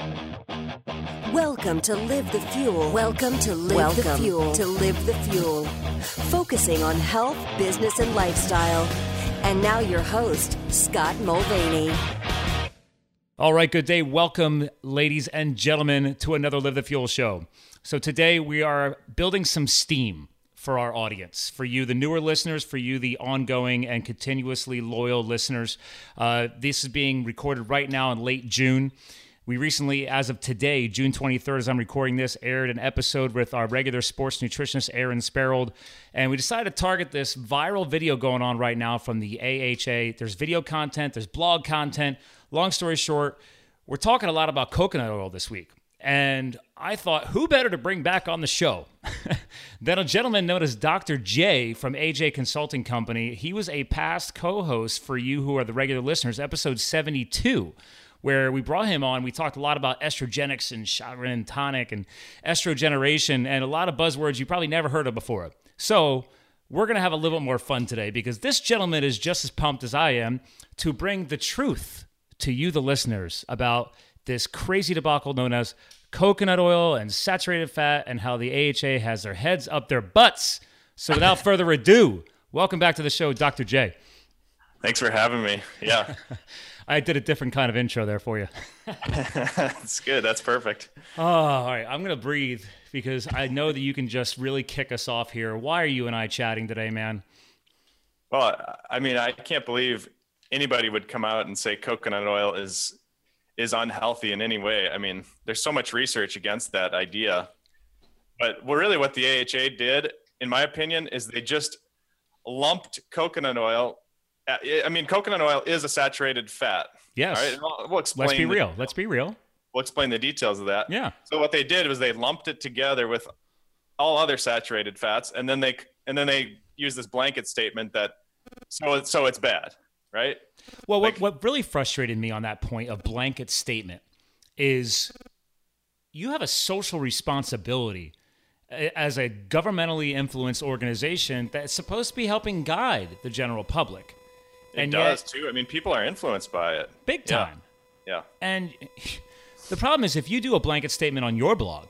Welcome to Live the Fuel. Welcome to Live the Fuel. To Live the Fuel. Focusing on health, business, and lifestyle. And now your host, Scott Mulvaney. All right, good day. Welcome, ladies and gentlemen, to another Live the Fuel show. So today we are building some steam for our audience, for you, the newer listeners, for you, the ongoing and continuously loyal listeners. This is being recorded right now in late June. We recently, as of today, June 23rd, as I'm recording this, aired an episode with our regular sports nutritionist, Aaron Sparrold, and we decided to target this viral video going on right now from the AHA. There's video content, there's blog content. Long story short, we're talking a lot about coconut oil this week, and I thought, who better to bring back on the show than a gentleman known as Dr. J from AJ Consulting Company. He was a past co-host for you who are the regular listeners, episode 72, where we brought him on. We talked a lot about estrogenics and chagrin tonic and estrogeneration and a lot of buzzwords you probably never heard of before. So we're going to have a little bit more fun today because this gentleman is just as pumped as I am to bring the truth to you, the listeners, about this crazy debacle known as coconut oil and saturated fat and how the AHA has their heads up their butts. So without further ado, welcome back to the show, Dr. J. Thanks for having me. Yeah. I did a different kind of intro there for you. That's good. That's perfect. Oh, all right. I'm going to breathe because I know that you can just really kick us off here. Why are you and I chatting today, man? Well, I mean, I can't believe anybody would come out and say coconut oil is unhealthy in any way. I mean, there's so much research against that idea. But really what the AHA did, in my opinion, is they just lumped coconut oil. I mean, coconut oil is a saturated fat. Yes. All right? We'll explain. Let's be real. We'll explain the details of that. Yeah. So what they did was they lumped it together with all other saturated fats, and then they used this blanket statement that so it's bad, right? Well, what really frustrated me on that point of blanket statement is you have a social responsibility as a governmentally influenced organization that's supposed to be helping guide the general public. It does too. I mean, people are influenced by it. Big time. Yeah. And the problem is if you do a blanket statement on your blog,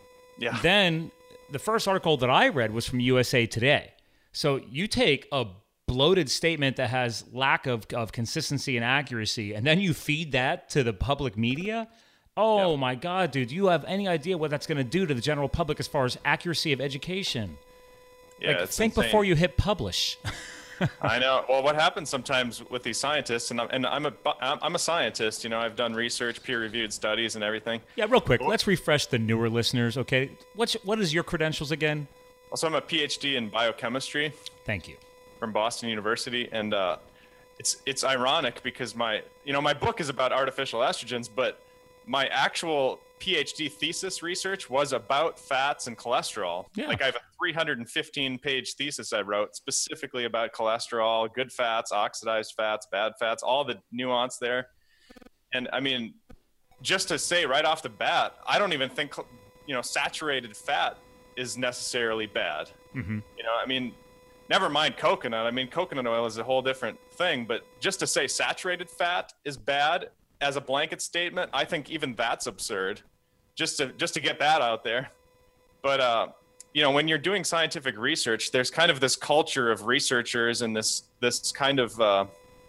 then the first article that I read was from USA Today. So you take a bloated statement that has lack of consistency and accuracy, and then you feed that to the public media. Oh my God, dude, do you have any idea what that's going to do to the general public as far as accuracy of education? Yeah, think insane. before you hit publish. I know. Well, what happens sometimes with these scientists, and I'm a scientist. You know, I've done research, peer-reviewed studies, and everything. Yeah, real quick, let's refresh the newer listeners. Okay, what is your credentials again? So I'm a PhD in biochemistry. Thank you. From Boston University, and it's ironic because my book is about artificial estrogens, but my actual PhD thesis research was about fats and cholesterol. Yeah. Like I have a 315-page thesis I wrote specifically about cholesterol, good fats, oxidized fats, bad fats, all the nuance there. And I mean, just to say right off the bat, I don't even think saturated fat is necessarily bad. Mm-hmm. I mean, never mind coconut. I mean, coconut oil is a whole different thing, but just to say saturated fat is bad as a blanket statement, I think even that's absurd. Just to get that out there. But when you're doing scientific research, there's kind of this culture of researchers and this kind of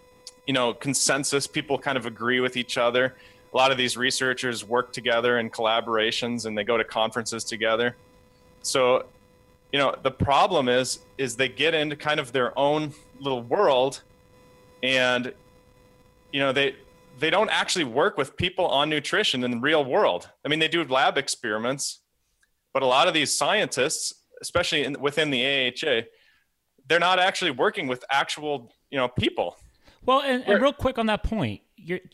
consensus. People kind of agree with each other. A lot of these researchers work together in collaborations, and they go to conferences together. So the problem is they get into kind of their own little world, and they don't actually work with people on nutrition in the real world. I mean, they do lab experiments, but a lot of these scientists, especially within the AHA, they're not actually working with actual people. Well, and real quick on that point,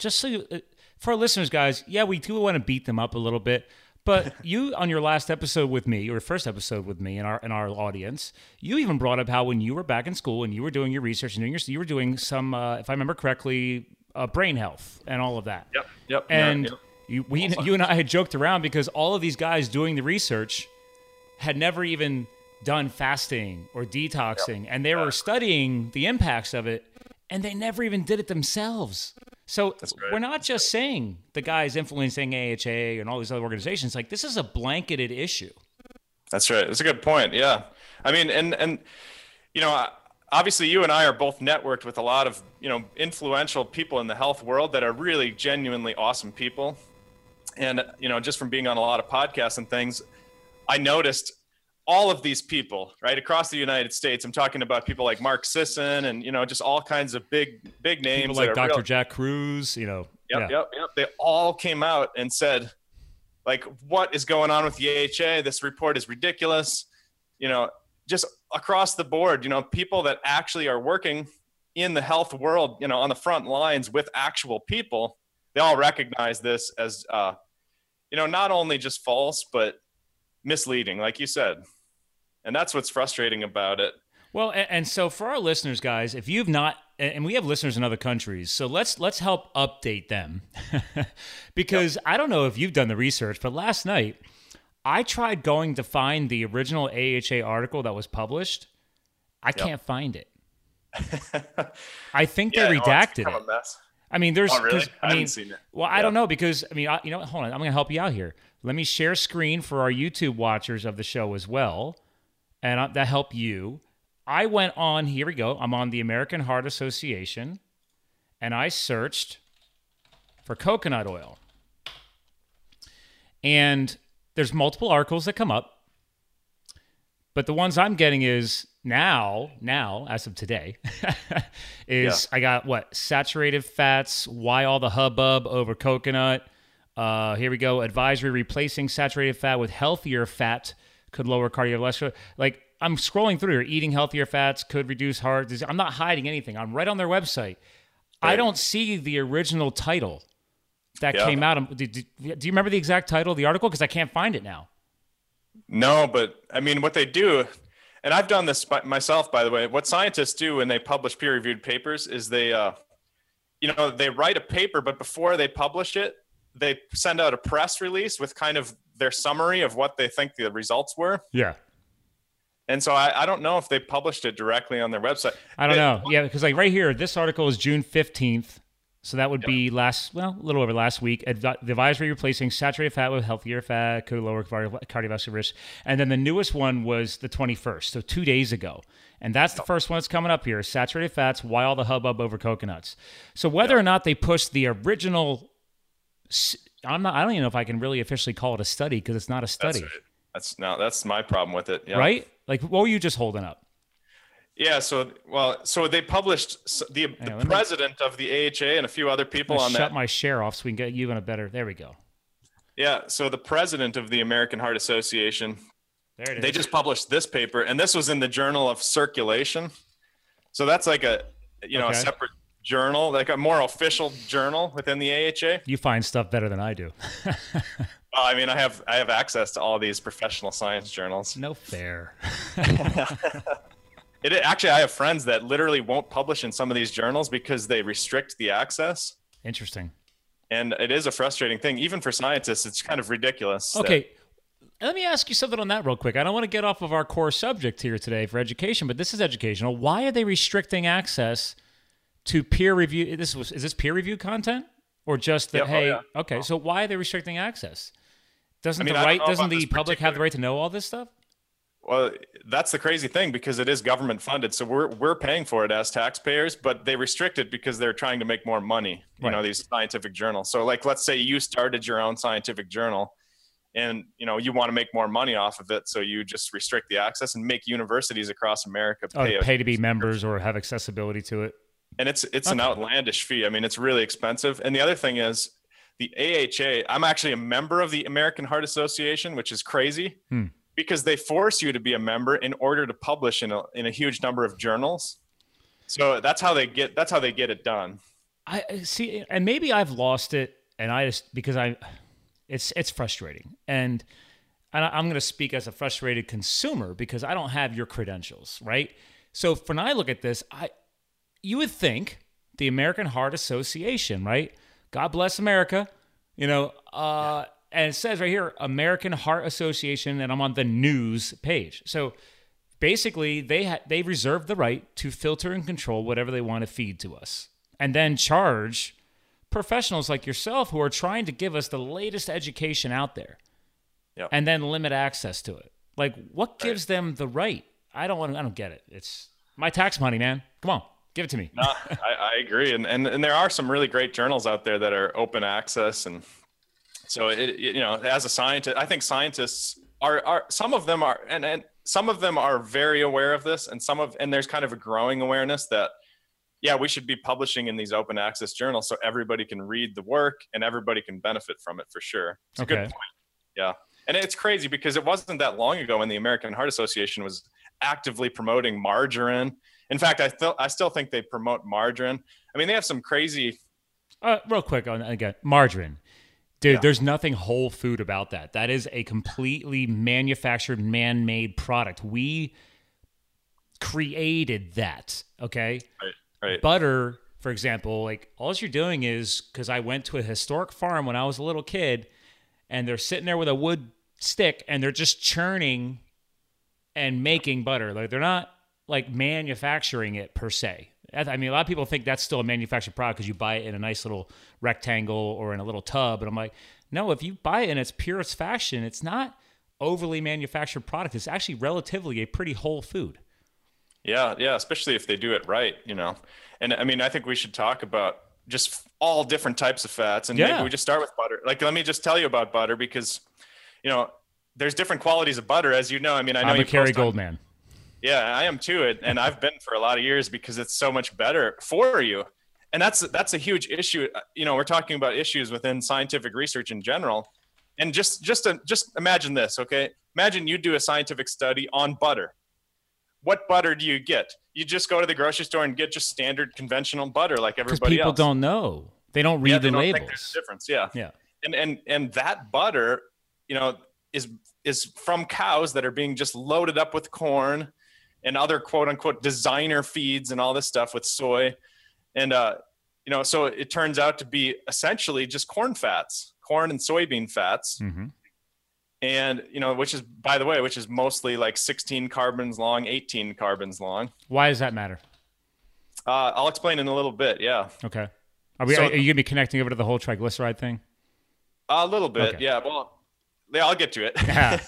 for our listeners, guys, yeah, we do want to beat them up a little bit. But you, on your last episode with me, or first episode with me in our audience, you even brought up how when you were back in school and you were doing your research and you were doing some, if I remember correctly, brain health and all of that. Yep. And you and I had joked around because all of these guys doing the research had never even done fasting or detoxing, and they were studying the impacts of it, and they never even did it themselves. So right. we're not just saying the guy's influencing AHA and all these other organizations. Like, this is a blanketed issue. That's right. That's a good point. Yeah. I mean, and obviously you and I are both networked with a lot of, influential people in the health world that are really genuinely awesome people. And, just from being on a lot of podcasts and things, I noticed all of these people right across the United States. I'm talking about people like Mark Sisson and, just all kinds of big names. People like Dr. Jack Cruz, Yep. They all came out and said, like, what is going on with the AHA? This report is ridiculous. Just across the board, people that actually are working in the health world, on the front lines with actual people, they all recognize this as, not only just false, but misleading, like you said. And that's what's frustrating about it. Well, and so for our listeners, guys, if you've not, and we have listeners in other countries, so let's help update them. Because I don't know if you've done the research, but last night I tried going to find the original AHA article that was published. I can't find it. I think they redacted it. A mess. I mean, there's. Oh, really? I haven't mean, seen it. Well, I don't know because hold on. I'm going to help you out here. Let me share screen for our YouTube watchers of the show as well, and that help you. I went on. Here we go. I'm on the American Heart Association, and I searched for coconut oil, and there's multiple articles that come up, but the ones I'm getting is now as of today, I got saturated fats, why all the hubbub over coconut. Here we go. Advisory: replacing saturated fat with healthier fat could lower cardiovascular. Like, I'm scrolling through here. Eating healthier fats could reduce heart disease. I'm not hiding anything. I'm right on their website. Right. I don't see the original title that came out. Do you remember the exact title of the article? Because I can't find it now. No, but I mean, what they do, and I've done this myself, by the way, what scientists do when they publish peer-reviewed papers is they write a paper, but before they publish it, they send out a press release with kind of their summary of what they think the results were. Yeah. And so I don't know if they published it directly on their website. I don't know. Yeah, because like right here, this article is June 15th. So that would be a little over last week. The advisory: replacing saturated fat with healthier fat could lower cardiovascular risk. And then the newest one was the 21st, so 2 days ago. And that's the first one that's coming up here: saturated fats, why all the hubbub over coconuts. So whether or not they pushed the original, I don't even know if I can really officially call it a study because it's not a study. That's my problem with it. Yeah. Right? Like, what were you just holding up? Yeah, so they published the president of the AHA and a few other people on that. Shut my share off so we can get you in a better. There we go. Yeah, so the president of the American Heart Association, they just published this paper, and this was in the Journal of Circulation. So that's like a separate journal, like a more official journal within the AHA. You find stuff better than I do. Well, I mean, I have access to all these professional science journals. No fair. Actually, I have friends that literally won't publish in some of these journals because they restrict the access. Interesting. And it is a frustrating thing. Even for scientists, it's kind of ridiculous. Okay. Let me ask you something on that real quick. I don't want to get off of our core subject here today for education, but this is educational. Why are they restricting access to peer review? Is this peer review content or just that, okay, so why are they restricting access? Doesn't the public have the right to know all this stuff? Well, that's the crazy thing because it is government funded. So we're paying for it as taxpayers, but they restrict it because they're trying to make more money, these scientific journals. So like, let's say you started your own scientific journal and, you want to make more money off of it. So you just restrict the access and make universities across America pay to be members or have accessibility to it. And it's an outlandish fee. I mean, it's really expensive. And the other thing is the AHA, I'm actually a member of the American Heart Association, which is crazy. Because they force you to be a member in order to publish in a huge number of journals. So that's how they get it done. I see, and maybe I've lost it, and it's frustrating, and I'm going to speak as a frustrated consumer because I don't have your credentials, right? So when I look at this, you would think the American Heart Association, right? God bless America, And it says right here, American Heart Association, and I'm on the news page. So basically, they reserve the right to filter and control whatever they want to feed to us, and then charge professionals like yourself who are trying to give us the latest education out there, Yep. and then limit access to it. Like, what gives them the right? I don't get it. It's my tax money, man. Come on, give it to me. No, I agree. And there are some really great journals out there that are open access. And so, as a scientist, I think scientists are some of them are, and some of them are very aware of this, and there's kind of a growing awareness that, yeah, we should be publishing in these open access journals so everybody can read the work and everybody can benefit from it for sure. It's a good point. Yeah. And it's crazy because it wasn't that long ago when the American Heart Association was actively promoting margarine. In fact, I still think they promote margarine. I mean, they have some crazy. Real quick on again, margarine. Dude, There's nothing whole food about that. That is a completely manufactured, man-made product. We created that, okay? Right. Butter, for example, like all you're doing is, because I went to a historic farm when I was a little kid, and they're sitting there with a wood stick, and they're just churning and making butter. Like they're not like manufacturing it per se. I mean, a lot of people think that's still a manufactured product because you buy it in a nice little rectangle or in a little tub. And I'm like, no, if you buy it in its purest fashion, it's not overly manufactured product. It's actually relatively a pretty whole food. Yeah, especially if they do it right, And I mean, I think we should talk about just all different types of fats, and maybe we just start with butter. Like, let me just tell you about butter because, there's different qualities of butter, as you know. I mean, I'm a Kerrygold man. Yeah, I am too. And I've been for a lot of years because it's so much better for you. And that's a huge issue. We're talking about issues within scientific research in general. And just imagine this, okay? Imagine you do a scientific study on butter. What butter do you get? You just go to the grocery store and get just standard conventional butter like everybody else. Because people don't know. They don't read the labels. Think there's a difference. Yeah. Yeah. And that butter, is from cows that are being just loaded up with corn and other quote unquote designer feeds and all this stuff with soy. And, so it turns out to be essentially just corn and soybean fats. Mm-hmm. And, which is mostly like 16 carbons long, 18 carbons long. Why does that matter? I'll explain in a little bit. Yeah. Okay. Are you going to be connecting over to the whole triglyceride thing? A little bit. Okay. Yeah. Well, yeah, I'll get to it. Yeah.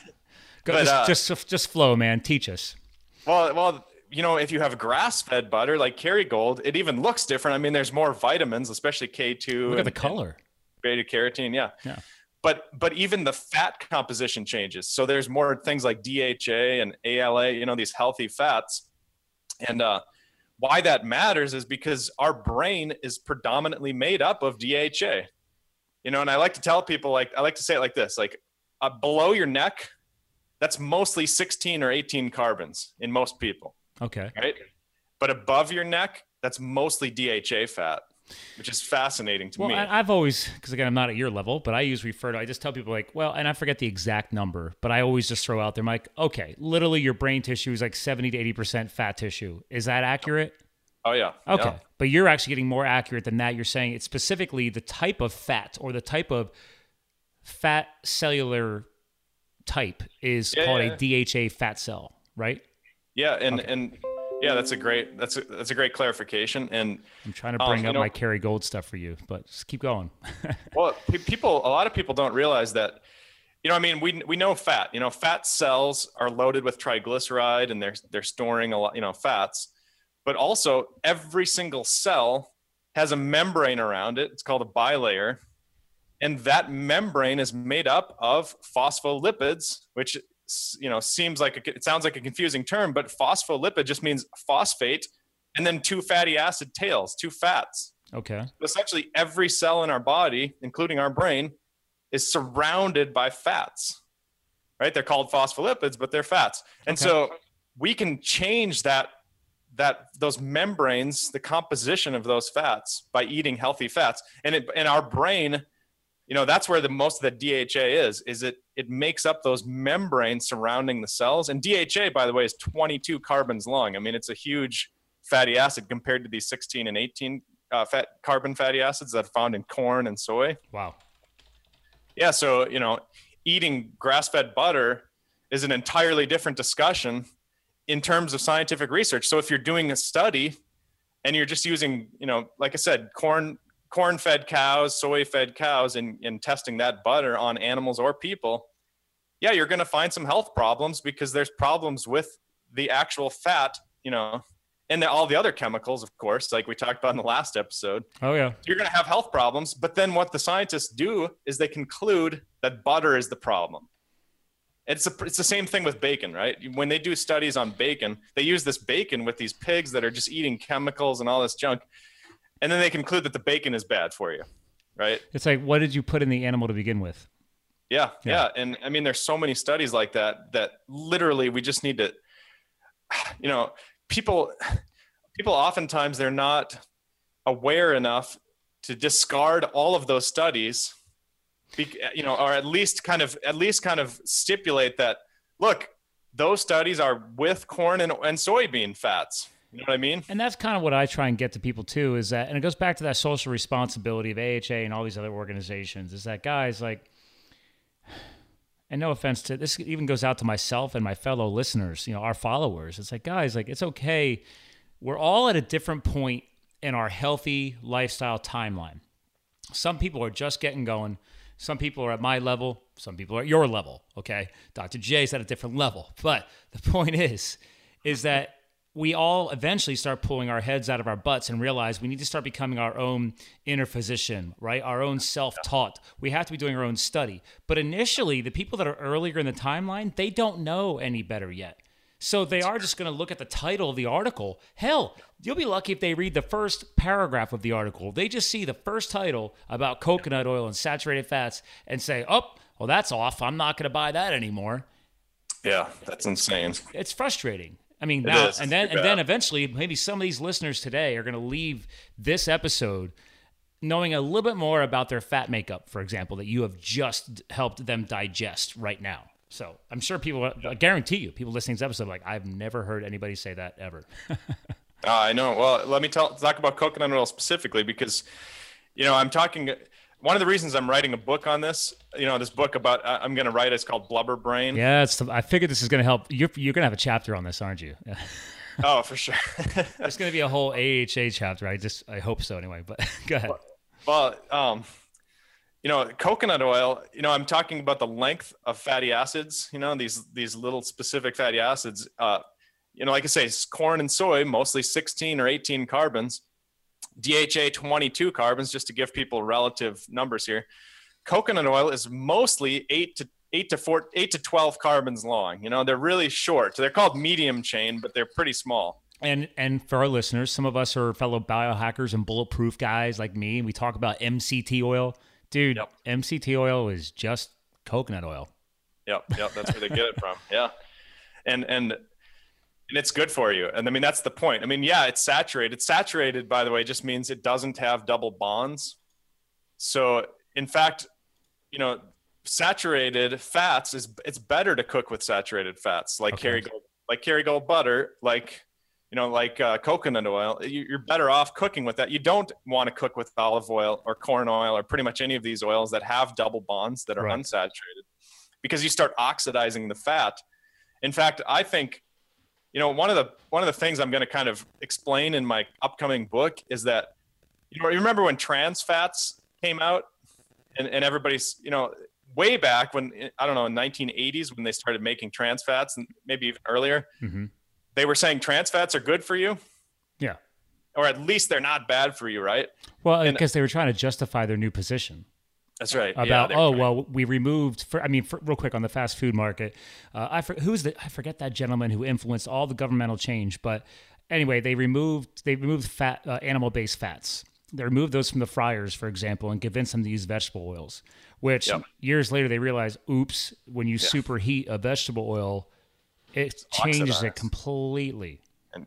Just flow, man. Teach us. Well, if you have grass-fed butter like Kerrygold, it even looks different. I mean, there's more vitamins, especially K2. Look at the color. Beta carotene. Yeah. But even the fat composition changes. So there's more things like DHA and ALA, these healthy fats. And why that matters is because our brain is predominantly made up of DHA. And I like to tell people, I like to say it like this, below your neck, that's mostly 16 or 18 carbons in most people. Okay. Right? But above your neck, that's mostly DHA fat, which is fascinating to me. Well, I've always, because again, I'm not at your level, but I just tell people and I forget the exact number, but I always just throw out there, I'm like, okay, literally your brain tissue is like 70 to 80% fat tissue. Is that accurate? Oh, yeah. Okay. Yeah. But you're actually getting more accurate than that. You're saying it's specifically the type of fat or the type of fat cellular type is called a DHA fat cell, right? Yeah. And yeah, that's a great clarification. And I'm trying to bring up my Kerrygold stuff for you, but just keep going. Well, a lot of people don't realize that, we know fat, fat cells are loaded with triglyceride and they're storing a lot, fats. But also, every single cell has a membrane around it. It's called a bilayer. And that membrane is made up of phospholipids, which, sounds like a confusing term, but phospholipid just means phosphate and then two fatty acid tails, two fats. Okay. Essentially, every cell in our body, including our brain, is surrounded by fats, right? They're called phospholipids, but they're fats. And so we can change those membranes, the composition of those fats by eating healthy fats. And in our brain, that's where most of the DHA is it makes up those membranes surrounding the cells. And DHA, by the way, is 22 carbons long. I mean, it's a huge fatty acid compared to these 16 and 18 carbon fatty acids that are found in corn and soy. Wow. Yeah. So, eating grass-fed butter is an entirely different discussion in terms of scientific research. So if you're doing a study and you're just using, like I said, corn corn-fed cows, soy-fed cows, and testing that butter on animals or people, yeah, you're going to find some health problems because there's problems with the actual fat, and all the other chemicals, of course, like we talked about in the last episode. Oh, yeah. You're going to have health problems. But then what the scientists do is they conclude that butter is the problem. It's the same thing with bacon, right? When they do studies on bacon, they use this bacon with these pigs that are just eating chemicals and all this junk. And then they conclude that the bacon is bad for you, right? It's like, what did you put in the animal to begin with? Yeah. And I mean, there's so many studies like that literally we just need to, people oftentimes they're not aware enough to discard all of those studies, or at least kind of stipulate that, look, those studies are with corn and soybean fats. You know what I mean? And that's kind of what I try and get to people too, is that, and it goes back to that social responsibility of AHA and all these other organizations, is that guys, like, and no offense to this, even goes out to myself and my fellow listeners, our followers. It's like, guys, like, it's okay. We're all at a different point in our healthy lifestyle timeline. Some people are just getting going. Some people are at my level. Some people are at your level. Okay. Dr. J's at a different level. But the point is that we all eventually start pulling our heads out of our butts and realize we need to start becoming our own inner physician, right? Our own self-taught. We have to be doing our own study. But initially, the people that are earlier in the timeline, they don't know any better yet. So they are just going to look at the title of the article. Hell, you'll be lucky if they read the first paragraph of the article. They just see the first title about coconut oil and saturated fats and say, oh, well, that's off. I'm not going to buy that anymore. Yeah, that's insane. It's frustrating. I mean, now and then eventually, maybe some of these listeners today are going to leave this episode knowing a little bit more about their fat makeup, for example, that you have just helped them digest right now. So I'm sure people, I guarantee you, people listening to this episode, like, I've never heard anybody say that ever. I know. Well, let me talk about coconut oil specifically because, I'm talking. One of the reasons I'm writing a book on this, this book about I'm going to write, it's called Blubber Brain. Yeah, I figured this is going to help. You're going to have a chapter on this, aren't you? Oh, for sure. There's going to be a whole AHA chapter. I hope so anyway, but go ahead. Well, coconut oil, I'm talking about the length of fatty acids, these little specific fatty acids, like I say, it's corn and soy, mostly 16 or 18 carbons. DHA 22 carbons, just to give people relative numbers here. Coconut oil is mostly 8 to 12 carbons long. They're really short. They're called medium chain, but they're pretty small. And for our listeners, some of us are fellow biohackers and bulletproof guys like me. We talk about MCT oil. Dude, yep. MCT oil is just coconut oil. Yep, that's where they get it from. Yeah. And it's good for you. And I mean, that's the point. I mean, yeah, it's saturated. Saturated, by the way, just means it doesn't have double bonds. So in fact, saturated fats it's better to cook with saturated fats, like Kerrygold butter, like coconut oil. You're better off cooking with that. You don't want to cook with olive oil or corn oil or pretty much any of these oils that have double bonds that are unsaturated, because you start oxidizing the fat. In fact, I think, one of the things I'm going to kind of explain in my upcoming book is that, you remember when trans fats came out and everybody's, way back when, I don't know, in 1980s when they started making trans fats, and maybe even earlier, they were saying trans fats are good for you. Yeah. Or at least they're not bad for you, right? Well, because they were trying to justify their new position. That's right. About, we removed, real quick on the fast food market. I forget that gentleman who influenced all the governmental change. But anyway, they removed fat, animal-based fats. They removed those from the fryers, for example, and convinced them to use vegetable oils, which years later they realized, oops, when you superheat a vegetable oil, it changes it completely. And,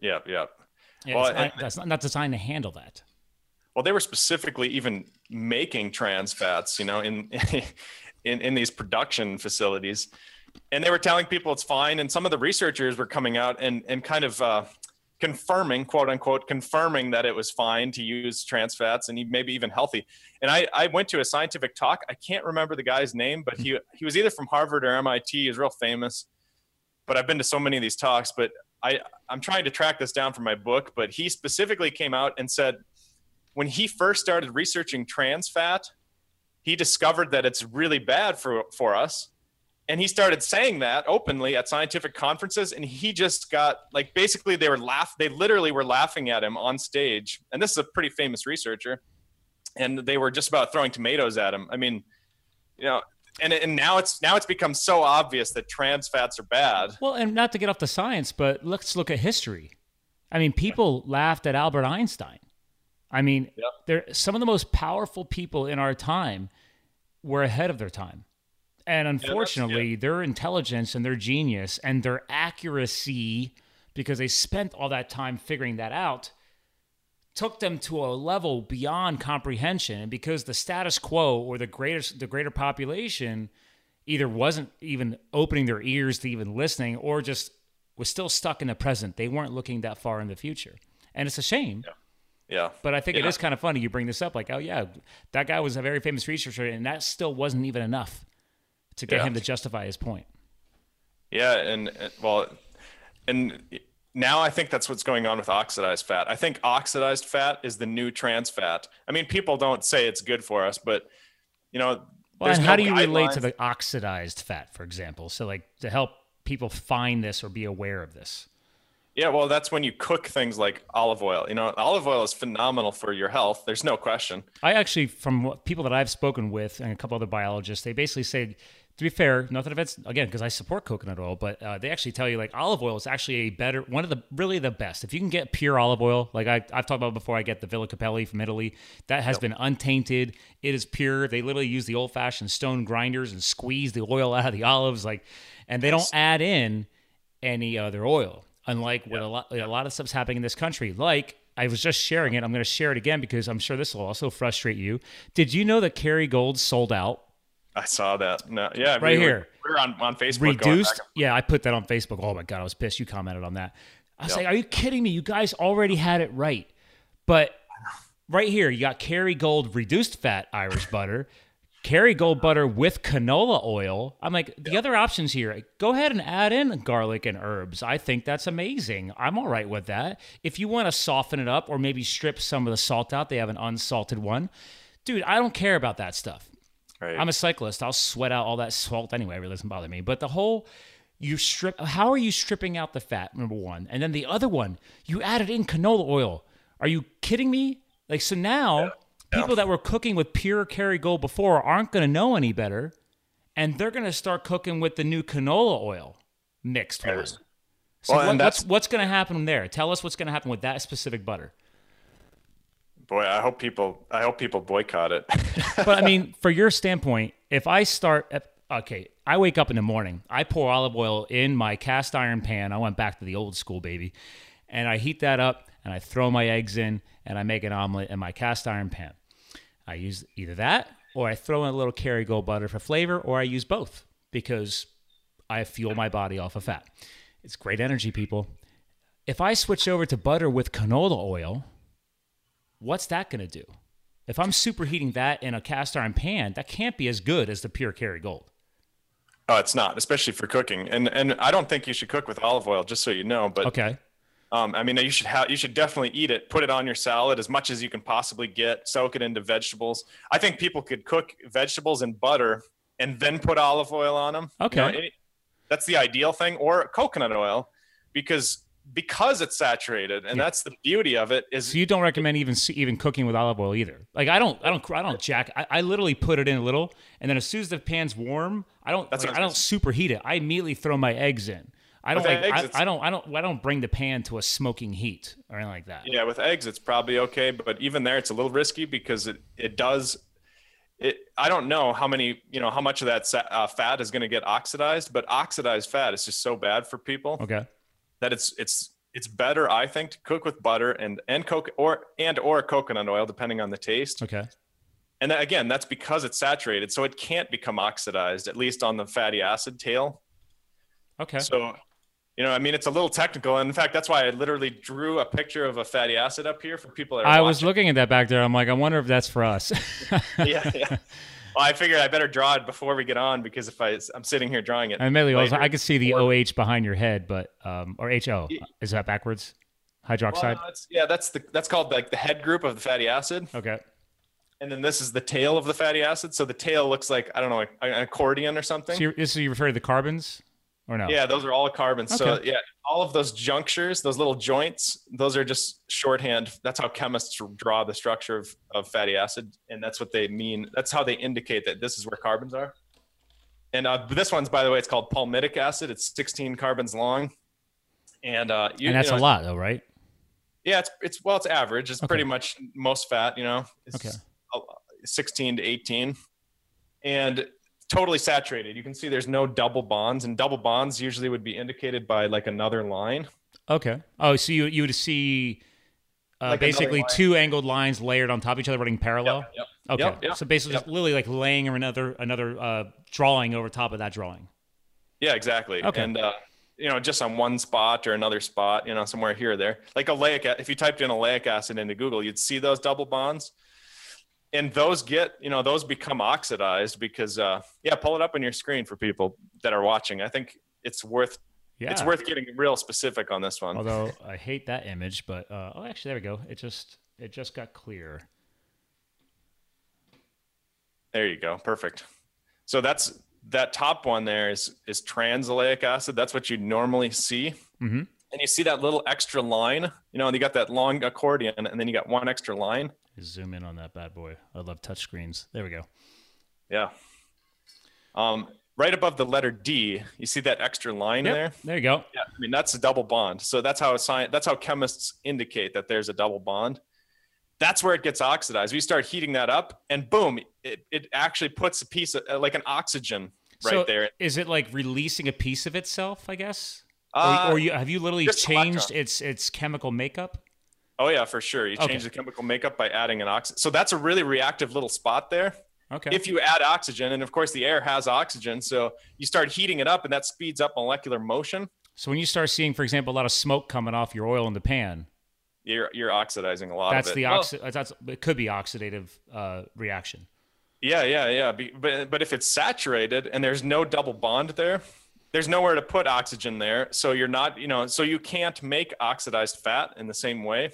it's not designed to handle that. Well, they were specifically even making trans fats, in these production facilities, and they were telling people it's fine. And some of the researchers were coming out and kind of confirming, quote unquote, confirming that it was fine to use trans fats and maybe even healthy. And I went to a scientific talk. I can't remember the guy's name, but he was either from Harvard or MIT. He was real famous. But I've been to so many of these talks. But I'm trying to track this down for my book. But he specifically came out and said, when he first started researching trans fat, he discovered that it's really bad for us. And he started saying that openly at scientific conferences. And he just got like, basically they literally were laughing at him on stage. And this is a pretty famous researcher. And they were just about throwing tomatoes at him. I mean, you know, and now it's become so obvious that trans fats are bad. Well, and not to get off the science, but let's look at history. I mean, people laughed at Albert Einstein. I mean, they're some of the most powerful people in our time were ahead of their time. And unfortunately, their intelligence and their genius and their accuracy, because they spent all that time figuring that out, took them to a level beyond comprehension. And because the status quo or the greater population either wasn't even opening their ears to even listening or just was still stuck in the present, they weren't looking that far in the future. And it's a shame. Yeah. But I think it is kind of funny you bring this up. Like, oh, yeah, that guy was a very famous researcher, and that still wasn't even enough to get him to justify his point. Yeah, and now I think that's what's going on with oxidized fat. I think oxidized fat is the new trans fat. I mean, people don't say it's good for us, but, you know, well, and how do you relate to the oxidized fat, for example? So, like, to help people find this or be aware of this. Yeah, well, that's when you cook things like olive oil. You know, olive oil is phenomenal for your health. There's no question. I actually, from people that I've spoken with and a couple other biologists, they basically say, to be fair, nothing offense, again, because I support coconut oil, but they actually tell you like olive oil is actually one of the really the best. If you can get pure olive oil, like I've talked about before, I get the Villa Capelli from Italy. That has been untainted. It is pure. They literally use the old-fashioned stone grinders and squeeze the oil out of the olives, and they don't add in any other oil. Unlike what a lot of stuff's happening in this country. Like, I was just sharing it. I'm going to share it again because I'm sure this will also frustrate you. Did you know that Kerrygold sold out? I saw that. No, yeah, right here. We were on Facebook. Reduced? Yeah, I put that on Facebook. Oh, my God, I was pissed. You commented on that. I was like, are you kidding me? You guys already had it right. But right here, you got Kerrygold reduced fat Irish butter, Kerrygold butter with canola oil. I'm like, the other options here, go ahead and add in garlic and herbs. I think that's amazing. I'm all right with that. If you want to soften it up or maybe strip some of the salt out, they have an unsalted one. Dude, I don't care about that stuff. Right. I'm a cyclist. I'll sweat out all that salt anyway. It really doesn't bother me. But the whole, how are you stripping out the fat, number one? And then the other one, you added in canola oil. Are you kidding me? Like, so now people that were cooking with pure Kerrygold before aren't going to know any better. And they're going to start cooking with the new canola oil mixed with it. So what's going to happen there? Tell us what's going to happen with that specific butter. Boy, I hope people boycott it. But I mean, for your standpoint, if I I wake up in the morning, I pour olive oil in my cast iron pan. I went back to the old school, baby. And I heat that up and I throw my eggs in and I make an omelet in my cast iron pan. I use either that or I throw in a little Kerrygold butter for flavor, or I use both because I fuel my body off of fat. It's great energy, people. If I switch over to butter with canola oil, what's that going to do? If I'm superheating that in a cast iron pan, that can't be as good as the pure Kerrygold. Oh, it's not, especially for cooking. And I don't think you should cook with olive oil, just so you know. But okay. I mean, you should definitely eat it. Put it on your salad as much as you can possibly get. Soak it into vegetables. I think people could cook vegetables in butter and then put olive oil on them. Okay, you know, that's the ideal thing, or coconut oil, because it's saturated, and that's the beauty of it. Is so you don't recommend even cooking with olive oil either? Like I don't jack. I literally put it in a little, and then as soon as the pan's warm, I don't superheat it. I immediately throw my eggs in. I don't bring the pan to a smoking heat or anything like that. Yeah, with eggs it's probably okay, but even there it's a little risky because it does. I don't know how much of that fat is going to get oxidized, but oxidized fat is just so bad for people. Okay. That it's better, I think, to cook with butter and or coconut oil, depending on the taste. Okay. And again, that's because it's saturated, so it can't become oxidized, at least on the fatty acid tail. Okay. So, I mean, it's a little technical. And in fact, that's why I literally drew a picture of a fatty acid up here for people that are watching. Was looking at that back there. I'm like, I wonder if that's for us. Yeah. Well, I figured I better draw it before we get on, because if I'm sitting here drawing it. I could see the OH behind your head, but or HO. Is that backwards? hydroxide? Well, that's called like the head group of the fatty acid. Okay. And then this is the tail of the fatty acid. So the tail looks like, I don't know, an accordion or something. So you refer to the carbons or no? Yeah, those are all carbons. Okay. So yeah, all of those junctures, those little joints, those are just shorthand. That's how chemists draw the structure of fatty acid. And that's what they mean. That's how they indicate that this is where carbons are. And this one's, by the way, it's called palmitic acid. It's 16 carbons long. And that's a lot though, right? Yeah, it's average. It's pretty much most fat, It's 16 to 18. And totally saturated. You can see there's no double bonds, and double bonds usually would be indicated by like another line. Okay. Oh, so you would see like basically two angled lines layered on top of each other running parallel? Yep. Okay. Yep. So basically just literally like laying another drawing over top of that drawing. Yeah, exactly. Okay. And just on one spot or another spot, somewhere here or there. Like if you typed in oleic acid into Google, you'd see those double bonds. And those those become oxidized because, pull it up on your screen for people that are watching. I think it's worth getting real specific on this one. Although I hate that image, but actually, there we go. It just got clear. There you go. Perfect. So that top one there is transoleic acid. That's what you normally see. Mm-hmm. And you see that little extra line, and you got that long accordion, and then you got one extra line. Zoom in on that bad boy. I love touchscreens. There we go. Yeah. Right above the letter D, you see that extra line there? There you go. Yeah, I mean, that's a double bond. So that's how chemists indicate that there's a double bond. That's where it gets oxidized. We start heating that up, and boom, it actually puts a piece of like an oxygen right there. Is it like releasing a piece of itself, I guess? Have you literally changed its chemical makeup? Oh yeah, for sure. You change the chemical makeup by adding an oxygen. So that's a really reactive little spot there. Okay. If you add oxygen, and of course the air has oxygen, so you start heating it up, and that speeds up molecular motion. So when you start seeing, for example, a lot of smoke coming off your oil in the pan, you're oxidizing a lot of it. It could be oxidative reaction. Yeah. But if it's saturated and there's no double bond there, there's nowhere to put oxygen there. So you're not, so you can't make oxidized fat in the same way.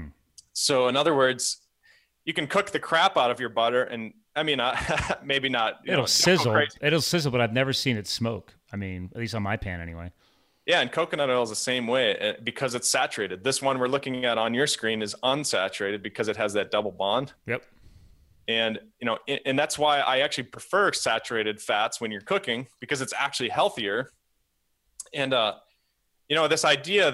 So in other words, you can cook the crap out of your butter, and I mean, maybe not. It'll sizzle. It'll sizzle, but I've never seen it smoke. I mean, at least on my pan anyway. Yeah, and coconut oil is the same way because it's saturated. This one we're looking at on your screen is unsaturated because it has that double bond. Yep. And, and that's why I actually prefer saturated fats when you're cooking, because it's actually healthier. And, this idea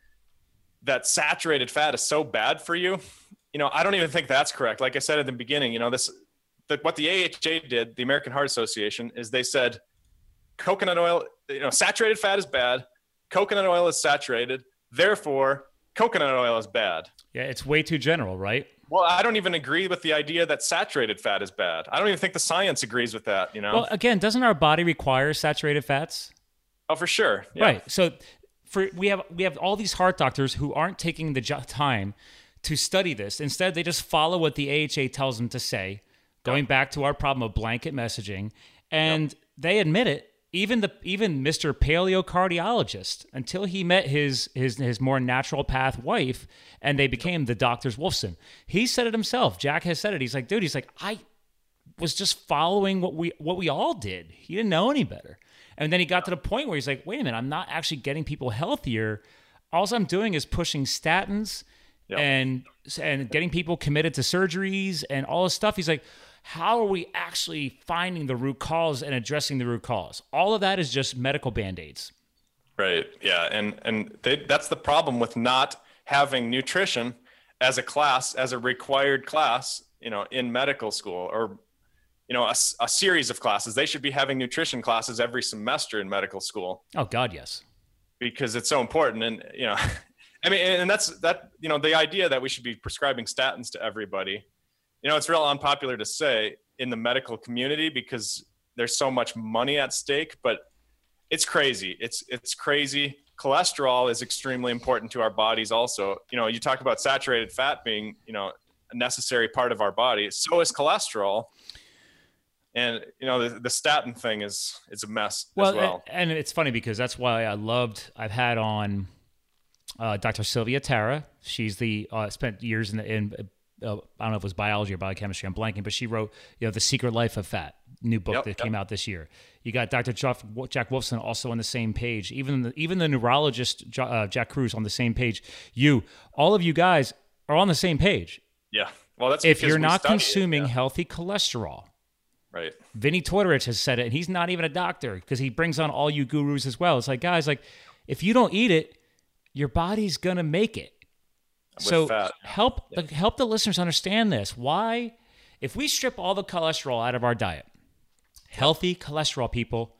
that saturated fat is so bad for you, I don't even think that's correct. Like I said at the beginning, what the AHA did, the American Heart Association, is they said coconut oil, saturated fat is bad. Coconut oil is saturated. Therefore, coconut oil is bad. Yeah, it's way too general, right? Well, I don't even agree with the idea that saturated fat is bad. I don't even think the science agrees with that, Well, again, doesn't our body require saturated fats? Oh, for sure. Yeah. Right. So we have all these heart doctors who aren't taking the time to study this. Instead, they just follow what the AHA tells them to say, going back to our problem of blanket messaging. And they admit it. Even Mr. Paleocardiologist, until he met his more natural path wife, and they became the Doctors Wolfson. He said it himself. Jack has said it. He's like, dude. He's like, I was just following what we all did. He didn't know any better. And then he got to the point where he's like, wait a minute, I'm not actually getting people healthier. All I'm doing is pushing statins and getting people committed to surgeries and all this stuff. He's like, how are we actually finding the root cause and addressing the root cause? All of that is just medical Band-Aids. Right. Yeah. And that's the problem with not having nutrition as a class, as a required class, in medical school, or, a series of classes. They should be having nutrition classes every semester in medical school. Oh God, yes. Because it's so important. And, I mean, and that's the idea that we should be prescribing statins to everybody. It's real unpopular to say in the medical community because there's so much money at stake, but it's crazy. It's crazy. Cholesterol is extremely important to our bodies also. You talk about saturated fat being, a necessary part of our body. So is cholesterol. And, the statin thing is a mess as well. And it's funny because that's why I've had on Dr. Sylvia Tara. She's spent years in I don't know if it was biology or biochemistry. I'm blanking, but she wrote, The Secret Life of Fat, new book that came out this year. You got Dr. Jack Wolfson also on the same page. Even the neurologist Jack Kruse on the same page. All of you guys are on the same page. Yeah. Well, that's if you're not consuming healthy cholesterol. Right. Vinny Tortorich has said it, and he's not even a doctor because he brings on all you gurus as well. It's like, guys, if you don't eat it, your body's gonna make it. So help the listeners understand this. Why, if we strip all the cholesterol out of our diet, healthy cholesterol, people,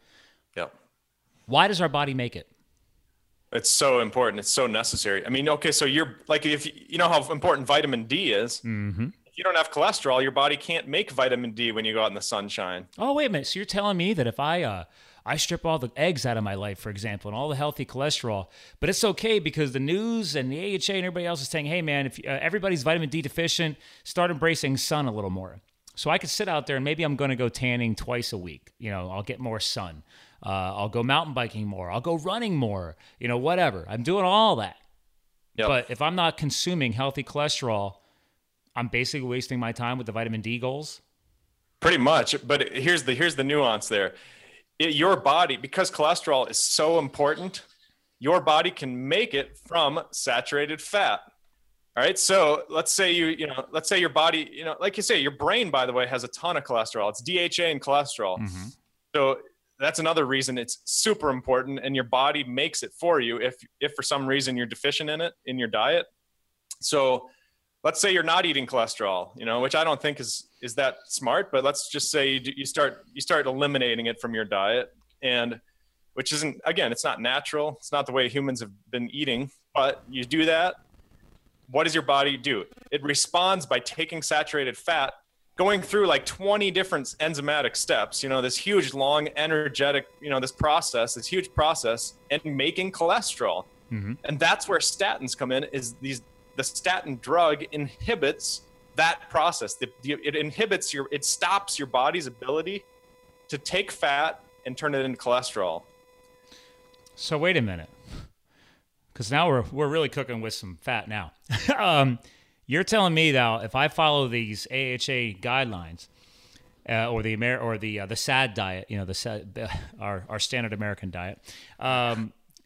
why does our body make it? It's so important. It's so necessary. I mean, okay, so you're like, if you know how important vitamin D is, if you don't have cholesterol, your body can't make vitamin D when you go out in the sunshine. Oh, wait a minute. So you're telling me that if I strip all the eggs out of my life, for example, and all the healthy cholesterol, but it's okay because the news and the AHA and everybody else is saying, hey, man, if everybody's vitamin D deficient, start embracing sun a little more. So I could sit out there and maybe I'm going to go tanning twice a week. I'll get more sun. I'll go mountain biking more. I'll go running more, whatever. I'm doing all that. Yep. But if I'm not consuming healthy cholesterol, I'm basically wasting my time with the vitamin D goals. Pretty much. But here's the nuance there. Your body, because cholesterol is so important, your body can make it from saturated fat. All right. So let's say let's say your body, like you say, your brain, by the way, has a ton of cholesterol. It's DHA and cholesterol. Mm-hmm. So that's another reason it's super important, and your body makes it for you if for some reason you're deficient in it in your diet. So let's say you're not eating cholesterol, which I don't think is that smart, but let's just say you start eliminating it from your diet, and which isn't, again, it's not natural. It's not the way humans have been eating, but you do that. What does your body do? It responds by taking saturated fat, going through like 20 different enzymatic steps, this huge, long, energetic, this huge process, and making cholesterol. Mm-hmm. And that's where statins come in, the statin drug inhibits that process. It stops your body's ability to take fat and turn it into cholesterol. So wait a minute, because now we're really cooking with some fat now. You're telling me now, if I follow these AHA guidelines, or the SAD diet, our standard American diet, I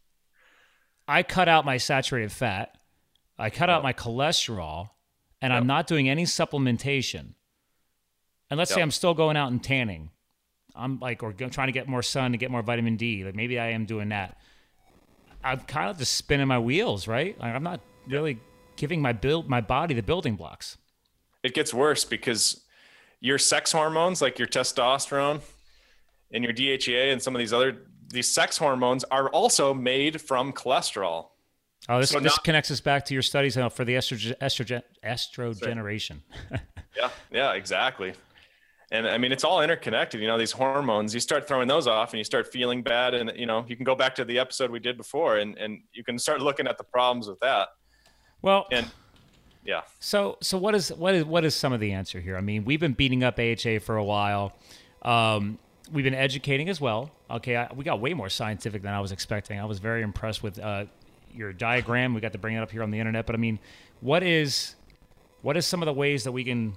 cut out my saturated fat, I cut out my cholesterol, and I'm not doing any supplementation. And let's say I'm still going out and tanning. I'm or trying to get more sun to get more vitamin D. Like maybe I am doing that. I'm kind of just spinning my wheels, right? I'm not really giving my body the building blocks. It gets worse because your sex hormones, like your testosterone and your DHEA and some of these sex hormones are also made from cholesterol. Oh, this connects us back to your studies for the estrogen generation. Yeah, exactly. And I mean, it's all interconnected. These hormones, you start throwing those off and you start feeling bad. And, you can go back to the episode we did before and you can start looking at the problems with that. Well, and yeah. So what is some of the answer here? I mean, we've been beating up AHA for a while. We've been educating as well. Okay. We got way more scientific than I was expecting. I was very impressed with, your diagram. We got to bring it up here on the internet, but I mean, what is some of the ways that we can,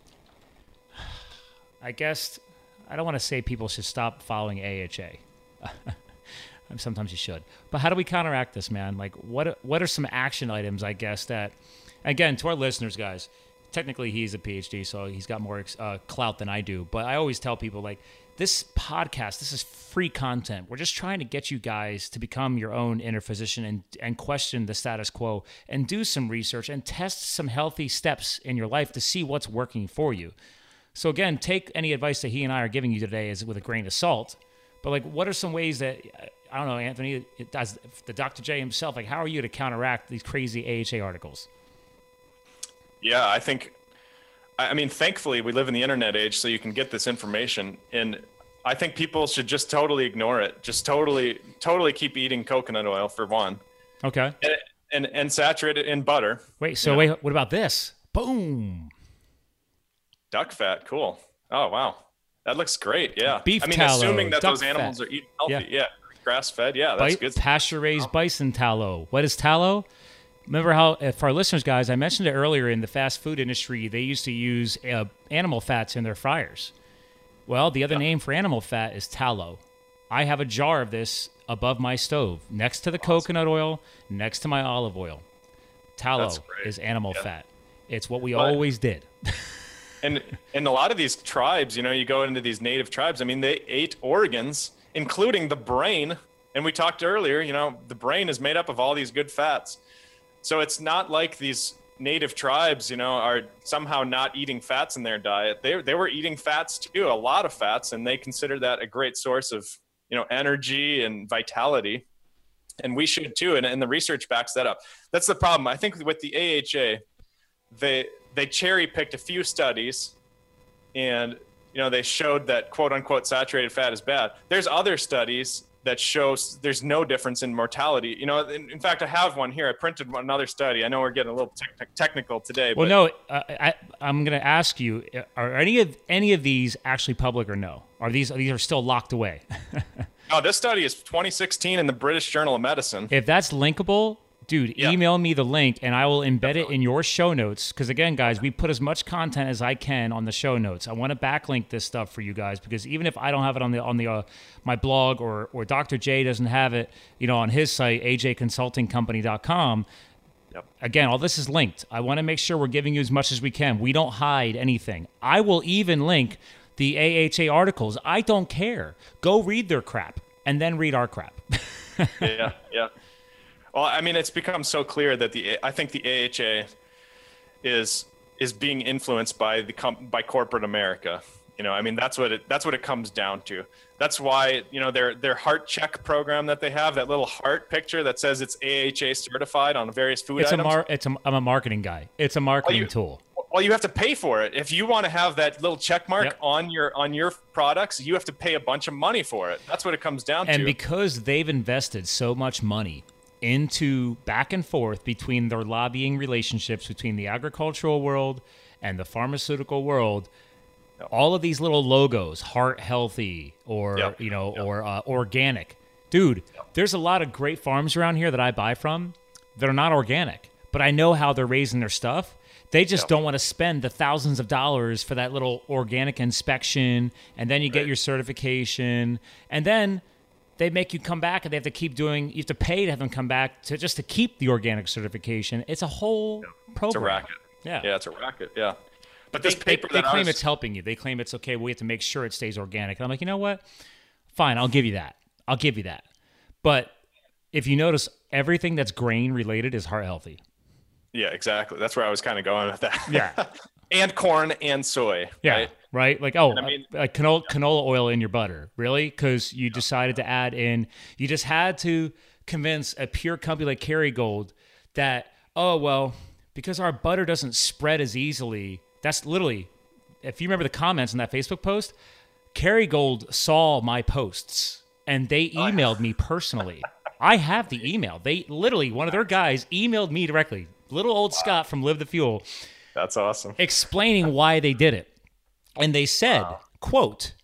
I guess, I don't want to say people should stop following AHA. Sometimes you should, but how do we counteract this, man? Like what are some action items, I guess, that, again, to our listeners, guys, technically he's a PhD, so he's got more clout than I do, but I always tell people, like, this podcast, this is free content. We're just trying to get you guys to become your own inner physician and question the status quo and do some research and test some healthy steps in your life to see what's working for you. So again, take any advice that he and I are giving you today as with a grain of salt. But like, what are some ways that, I don't know, Anthony, as the Dr. J himself, like, how are you to counteract these crazy AHA articles? Yeah, I mean, thankfully, we live in the internet age, so you can get this information. And I think people should just totally ignore it. Just totally keep eating coconut oil, for one. Okay. And saturate it in butter. Wait, what about this? Boom. Duck fat. Cool. Oh, wow. That looks great. Yeah. Beef I mean, tallow, assuming that those fat. animals are eating healthy. Yeah. Grass-fed, yeah, that's good. Pasture-raised bison tallow. What is tallow? Remember how, for our listeners, guys, I mentioned it earlier, in the fast food industry, they used to use animal fats in their fryers. Well, the other name for animal fat is tallow. I have a jar of this above my stove, next to the coconut oil, next to my olive oil. Tallow is animal fat. It's what we always did. And a lot of these tribes, you go into these native tribes, I mean, they ate organs, including the brain. And we talked earlier, the brain is made up of all these good fats. So it's not like these native tribes, are somehow not eating fats in their diet. They were eating fats too, a lot of fats, and they consider that a great source of, energy and vitality. And we should too. And the research backs that up. That's the problem. I think with the AHA, they cherry picked a few studies, and they showed that quote unquote saturated fat is bad. There's other studies that shows there's no difference in mortality. In fact, I have one here. I printed another study. I know we're getting a little technical today. Well, no, I'm going to ask you: are any of these actually public or no? Are these still locked away? No, this study is 2016 in the British Journal of Medicine. If that's linkable, dude, email me the link and I will embed it in your show notes. Because again, guys, we put as much content as I can on the show notes. I want to backlink this stuff for you guys, because even if I don't have it on the my blog, or Dr. J doesn't have it, on his site, ajconsultingcompany.com. Yep. Again, all this is linked. I want to make sure we're giving you as much as we can. We don't hide anything. I will even link the AHA articles. I don't care. Go read their crap and then read our crap. Yeah. Well, I mean, it's become so clear that I think the AHA is being influenced by by corporate America. I mean, that's what it comes down to. That's why, their heart check program that they have, that little heart picture that says it's AHA certified on various food items. I'm a marketing guy. It's a marketing tool. Well, you have to pay for it. If you want to have that little check mark on your products, you have to pay a bunch of money for it. That's what it comes down to. And because they've invested so much money into back and forth between their lobbying relationships between the agricultural world and the pharmaceutical world, all of these little logos, heart healthy or organic. Dude, there's a lot of great farms around here that I buy from that are not organic, but I know how they're raising their stuff. They just don't want to spend the thousands of dollars for that little organic inspection, and then you get your certification, and then they make you come back, and they have to keep doing. You have to pay to have them come back to keep the organic certification. It's a whole program. It's a racket. Yeah, it's a racket. Yeah, but this paper they claim it's helping you. They claim it's okay. We have to make sure it stays organic. And I'm like, you know what? Fine, I'll give you that. But if you notice, everything that's grain related is heart healthy. Yeah, exactly. That's where I was kind of going with that. Yeah. And corn and soy. Yeah. Right? Like, like canola oil in your butter. Really? Because you decided to add in, you just had to convince a pure company like Kerrygold that, because our butter doesn't spread as easily. That's literally, if you remember the comments on that Facebook post, Kerrygold saw my posts and they emailed me personally. I have the email. They literally, one of their guys emailed me directly. Little old Scott from Live the Fuel. That's awesome. Explaining why they did it. And they said, quote,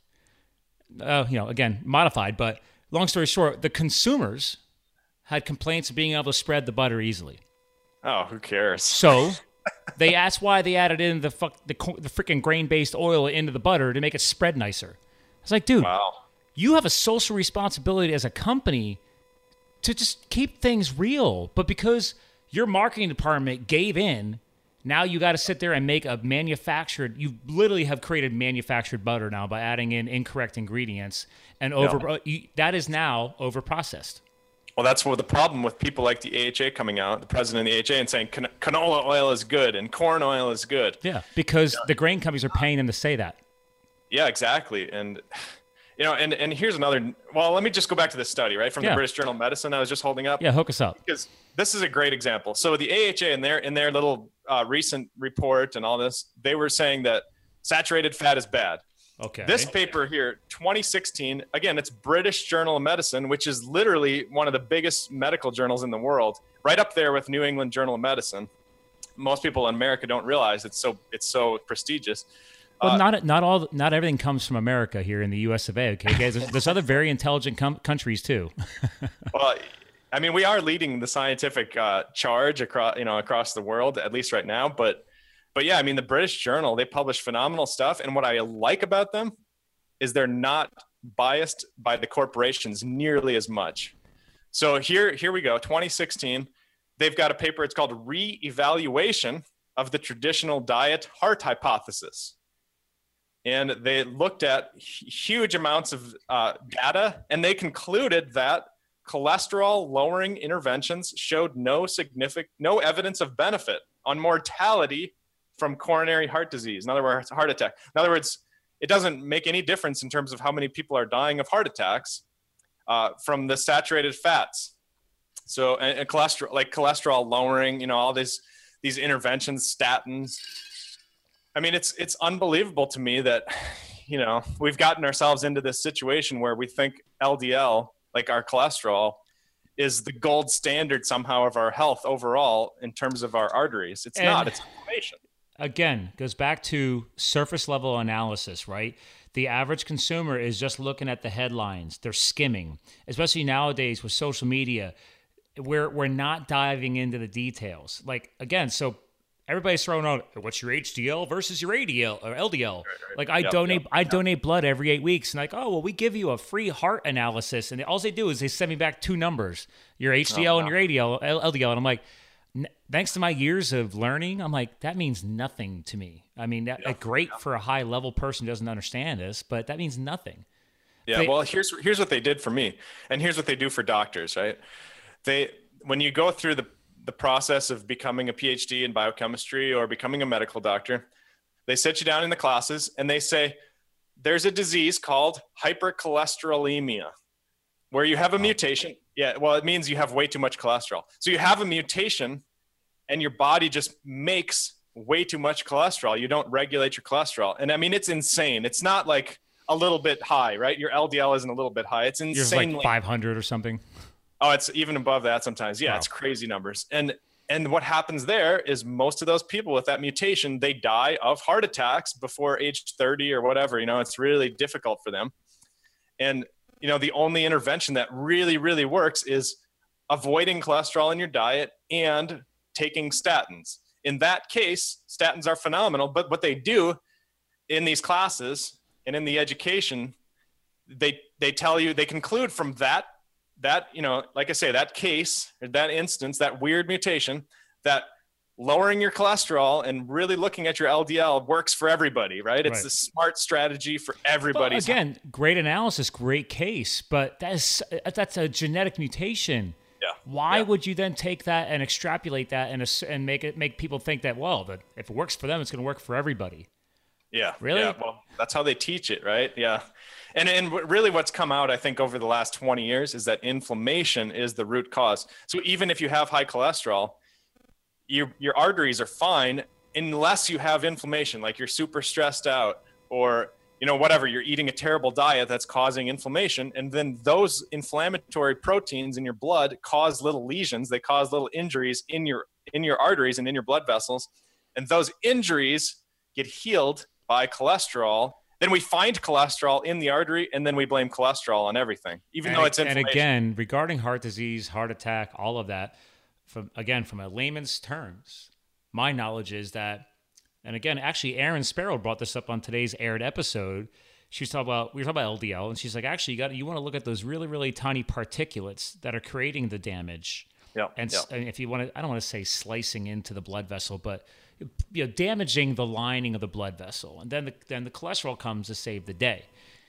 again, modified, but long story short, the consumers had complaints of being able to spread the butter easily. Oh, who cares? So they asked why they added in the freaking grain-based oil into the butter to make it spread nicer. I was like, dude, you have a social responsibility as a company to just keep things real. But because your marketing department gave in, now you got to sit there and make a manufactured. You literally have created manufactured butter now by adding in incorrect ingredients, and that is now over-processed. Well, that's what the problem with people like the AHA coming out, the president of the AHA, and saying canola oil is good and corn oil is good. Yeah, because the grain companies are paying them to say that. Yeah, exactly. And and here's another. Well, let me just go back to this study, right, from the British Journal of Medicine I was just holding up. Yeah, hook us up. Because this is a great example. So the AHA in their little recent report and all this, they were saying that saturated fat is bad. Okay. This paper here, 2016, again, it's British Journal of Medicine, which is literally one of the biggest medical journals in the world, right up there with New England Journal of Medicine. Most people in America don't realize it's so prestigious. Well, not everything comes from America here in the U.S. of A. Okay, guys, there's other very intelligent countries too. Well, I mean, we are leading the scientific charge across the world, at least right now. But yeah, I mean, the British Journal, they publish phenomenal stuff, and what I like about them is they're not biased by the corporations nearly as much. So here we go, 2016. They've got a paper. It's called Re-Evaluation of the Traditional Diet Heart Hypothesis. And they looked at huge amounts of data, and they concluded that cholesterol-lowering interventions showed no evidence of benefit on mortality from coronary heart disease. In other words, heart attack. In other words, it doesn't make any difference in terms of how many people are dying of heart attacks from the saturated fats. So, and cholesterol lowering, all these interventions, statins. I mean, it's unbelievable to me that, we've gotten ourselves into this situation where we think LDL, like our cholesterol, is the gold standard somehow of our health overall in terms of our arteries. It's not, it's inflammation. Again, goes back to surface level analysis, right? The average consumer is just looking at the headlines. They're skimming, especially nowadays with social media. We're not diving into the details. Like, again, so everybody's throwing out, what's your HDL versus your ADL or LDL? Like, I donate blood every 8 weeks, and like, oh, well, we give you a free heart analysis, and all they do is they send me back 2 numbers, your HDL and your LDL, and I'm like, thanks to my years of learning, I'm like, that means nothing to me. I mean, great for a high level person who doesn't understand this, but that means nothing. Yeah, well, here's what they did for me, and here's what they do for doctors, right? When you go through the process of becoming a PhD in biochemistry or becoming a medical doctor, they sit you down in the classes and they say, there's a disease called hypercholesterolemia, where you have a mutation. Yeah, well, it means you have way too much cholesterol. So you have a mutation and your body just makes way too much cholesterol. You don't regulate your cholesterol. And I mean, it's insane. It's not like a little bit high, right? Your LDL isn't a little bit high. It's insanely like 500 or something. Oh, it's even above that sometimes. Yeah, wow. It's crazy numbers. And what happens there is most of those people with that mutation, they die of heart attacks before age 30 or whatever. It's really difficult for them. And, the only intervention that really, really works is avoiding cholesterol in your diet and taking statins. In that case, statins are phenomenal. But what they do in these classes and in the education, they tell you, they conclude from that, like I say, that case, or that instance, that weird mutation, that lowering your cholesterol and really looking at your LDL works for everybody, right? It's the smart strategy for everybody. Again, great analysis, great case, but that's a genetic mutation. Yeah. Why would you then take that and extrapolate that and make people think that, well, that if it works for them, it's going to work for everybody? Yeah. Really? Yeah. Well, that's how they teach it, right? Yeah. And really what's come out, I think, over the last 20 years is that inflammation is the root cause. So even if you have high cholesterol, your arteries are fine unless you have inflammation, like you're super stressed out or, whatever, you're eating a terrible diet that's causing inflammation. And then those inflammatory proteins in your blood cause little lesions. They cause little injuries in your arteries and in your blood vessels. And those injuries get healed by cholesterol. Then we find cholesterol in the artery, and then we blame cholesterol on everything, even though it's inflammation. And again, regarding heart disease, heart attack, all of that, from a layman's terms, my knowledge is that, and again, actually, Aaron Sparrow brought this up on today's aired episode. We were talking about LDL, and she's like, actually, you want to look at those really, really tiny particulates that are creating the damage. Yeah. And if you want to, I don't want to say slicing into the blood vessel, but damaging the lining of the blood vessel, and then the cholesterol comes to save the day.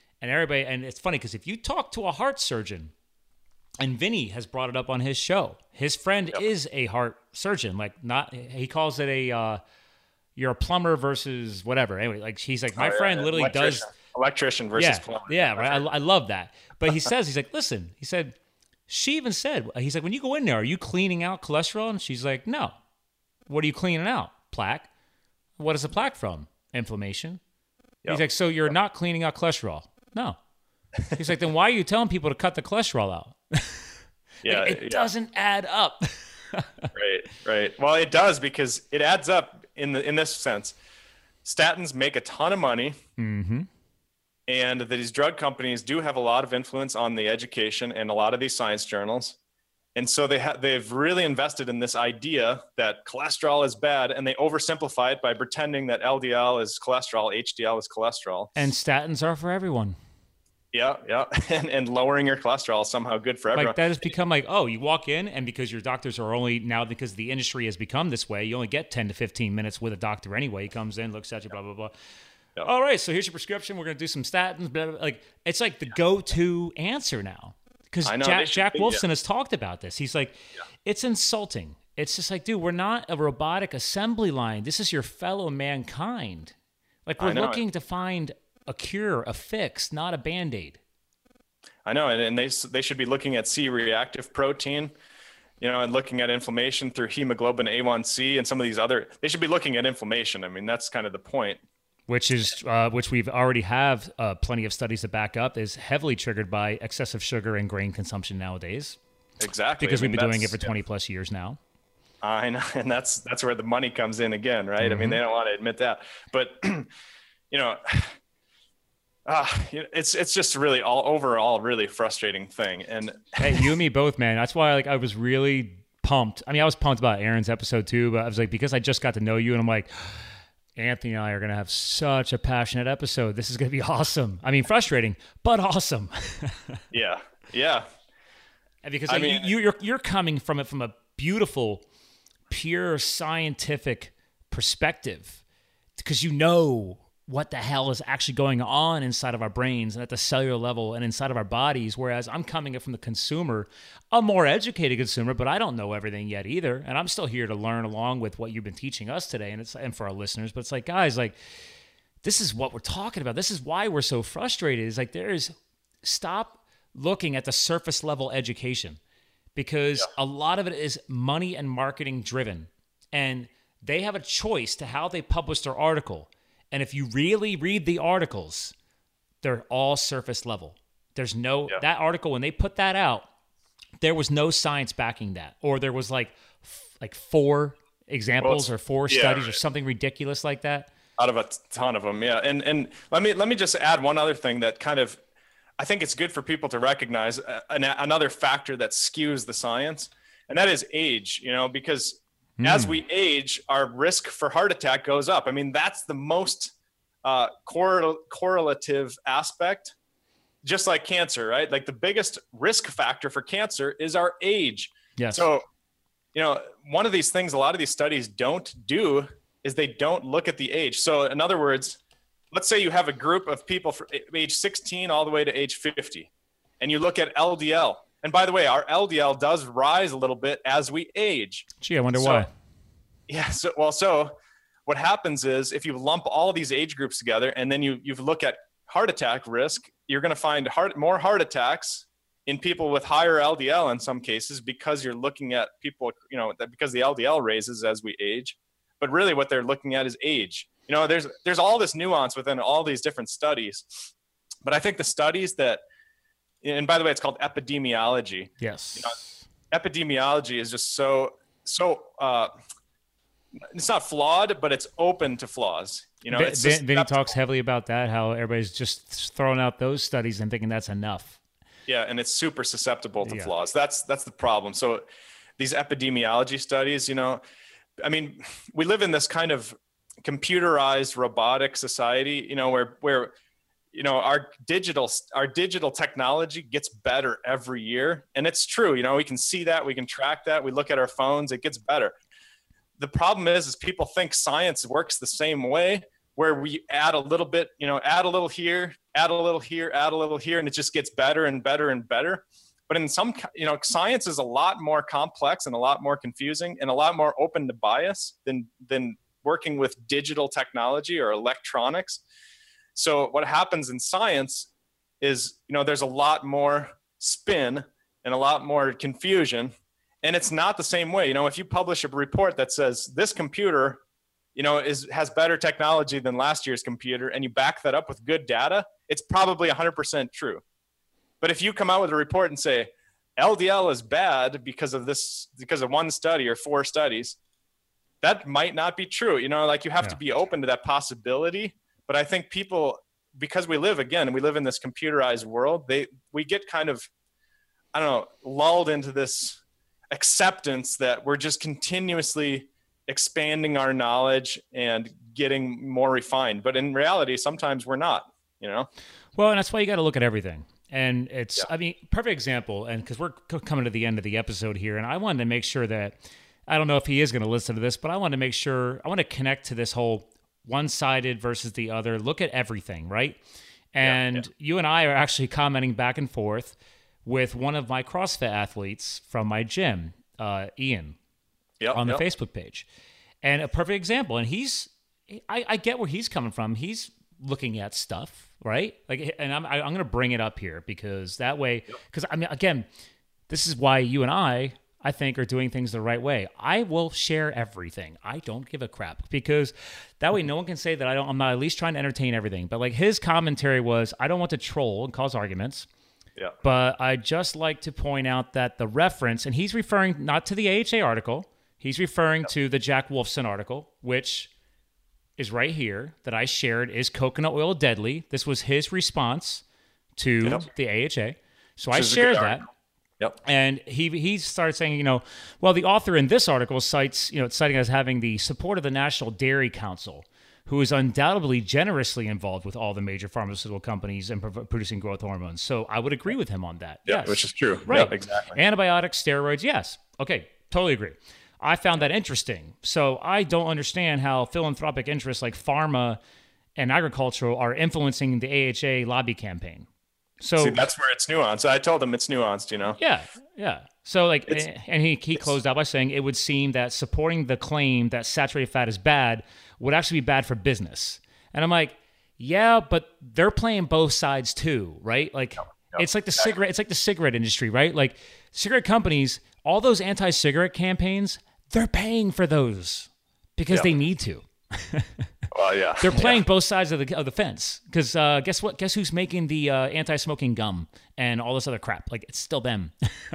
And it's funny because if you talk to a heart surgeon, and Vinny has brought it up on his show, his friend is a heart surgeon. He calls it you're a plumber versus whatever. Anyway, like he's like, my friend literally does electrician versus plumber. Yeah, right. I love that. But he's like, listen, he said, she even said, he's like, when you go in there, are you cleaning out cholesterol? And she's like, no. What are you cleaning out? Plaque. What is the plaque from? Inflammation. Yep. He's like, so you're not cleaning out cholesterol? No. He's like, then why are you telling people to cut the cholesterol out? It doesn't add up. Right. Well, it does, because it adds up in this sense. statins make a ton of money. Mm-hmm. And these drug companies do have a lot of influence on the education and a lot of these science journals. And so they've really invested in this idea that cholesterol is bad, and they oversimplify it by pretending that LDL is cholesterol, HDL is cholesterol. And statins are for everyone. Yeah. And lowering your cholesterol is somehow good for everyone. Like that has become like, oh, you walk in, and because your doctors are only now, because the industry has become this way, you only get 10 to 15 minutes with a doctor anyway. He comes in, looks at you, blah, blah, blah. Yep. All right, so here's your prescription. We're going to do some statins. Blah, blah, blah. Like, it's like the go-to answer now. Because Jack Wolfson has talked about this. He's like, it's insulting. It's just like, dude, we're not a robotic assembly line. This is your fellow mankind. Like, we're looking to find a cure, a fix, not a Band-Aid. I know, and they should be looking at C-reactive protein, and looking at inflammation through hemoglobin A1C and some of these other. They should be looking at inflammation. I mean, that's kind of the point. Which we've already have plenty of studies to back up, is heavily triggered by excessive sugar and grain consumption nowadays. Exactly. Because we've been doing it for 20 plus years now. I know, and that's where the money comes in again, right? Mm-hmm. I mean, they don't want to admit that, but it's just really overall really frustrating thing. And hey, you and me both, man. That's why I was really pumped. I mean, I was pumped about Aaron's episode too, but I was like, because I just got to know you, and I'm like, Anthony and I are going to have such a passionate episode. This is going to be awesome. I mean, frustrating, but awesome. Yeah. And because you're coming from it from a beautiful, pure scientific perspective, because you know what the hell is actually going on inside of our brains and at the cellular level and inside of our bodies. Whereas I'm coming from the consumer, a more educated consumer, but I don't know everything yet either. And I'm still here to learn along with what you've been teaching us today and for our listeners. But it's like, guys, like, this is what we're talking about. This is why we're so frustrated. Is like, stop looking at the surface level education, because a lot of it is money and marketing driven. And they have a choice to how they publish their article. And if you really read the articles, they're all surface level. There's that article, when they put that out, there was no science backing that. Or there was like 4 examples or 4 studies or something ridiculous like that. Out of a ton of them, yeah. And let me just add one other thing that kind of, I think it's good for people to recognize another factor that skews the science, and that is age, because as we age, our risk for heart attack goes up. I mean, that's the most correlative aspect, just like cancer, right? Like the biggest risk factor for cancer is our age. Yes. So, one of these things a lot of these studies don't do is they don't look at the age. So in other words, let's say you have a group of people from age 16 all the way to age 50, and you look at LDL. And by the way, our LDL does rise a little bit as we age. Gee, I wonder why. Yeah. So what happens is, if you lump all these age groups together and then you look at heart attack risk, you're going to find more heart attacks in people with higher LDL in some cases, because you're looking at people, because the LDL raises as we age. But really what they're looking at is age. There's all this nuance within all these different studies. But I think the studies that, and by the way, it's called epidemiology. Yes. Epidemiology is just so it's not flawed, but it's open to flaws. Vinny talks heavily about that, how everybody's just throwing out those studies and thinking that's enough. Yeah, and it's super susceptible to flaws. That's the problem. So these epidemiology studies, I mean, we live in this kind of computerized robotic society, where our digital technology gets better every year. And it's true, we can see that, we can track that, we look at our phones, it gets better. The problem is people think science works the same way, where we add a little bit, add a little here, add a little here, add a little here, and it just gets better and better and better. But in some, science is a lot more complex and a lot more confusing and a lot more open to bias than working with digital technology or electronics. So what happens in science is, there's a lot more spin and a lot more confusion, and it's not the same way. If you publish a report that says this computer, has better technology than last year's computer, and you back that up with good data, it's probably 100% true. But if you come out with a report and say LDL is bad because of one study or 4 studies, that might not be true. Like you have to be open to that possibility. But I think people, because we live in this computerized world, we get kind of, I don't know, lulled into this acceptance that we're just continuously expanding our knowledge and getting more refined. But in reality, sometimes we're not, Well, and that's why you got to look at everything. And it's, I mean, perfect example. And because we're coming to the end of the episode here, and I wanted to make sure that, I don't know if he is going to listen to this, but I want to make sure, I want to connect to this whole one-sided versus the other. Look at everything, right? And you and I are actually commenting back and forth with one of my CrossFit athletes from my gym, Ian, on the Facebook page. And a perfect example. And I get where he's coming from. He's looking at stuff, right? Like, and I'm going to bring it up here because that way, because I mean, again, this is why you and I think are doing things the right way. I will share everything. I don't give a crap because that way no one can say that I'm not at least trying to entertain everything. But like his commentary was, I don't want to troll and cause arguments. Yeah. But I just like to point out that the reference, and he's referring not to the AHA article, he's referring to the Jack Wolfson article, which is right here that I shared. Is coconut oil deadly? This was his response to the AHA. So I shared that. Yep. And he started saying, well, the author in this article cites, citing as having the support of the National Dairy Council, who is undoubtedly generously involved with all the major pharmaceutical companies and producing growth hormones. So I would agree with him on that. Yeah, yes. Which is true. Right. Yeah, exactly. Antibiotics, steroids, yes. Okay, totally agree. I found that interesting. So I don't understand how philanthropic interests like pharma and agricultural are influencing the AHA lobby campaign. So see, that's where it's nuanced. I told him it's nuanced, Yeah. So like, and he closed out by saying it would seem that supporting the claim that saturated fat is bad would actually be bad for business. And I'm like, yeah, but they're playing both sides too, right? Like it's like the cigarette industry, right? Like cigarette companies, all those anti-cigarette campaigns, they're paying for those because they need to. Well, yeah. They're playing both sides of the fence because guess what? Guess who's making the anti-smoking gum and all this other crap? Like it's still them.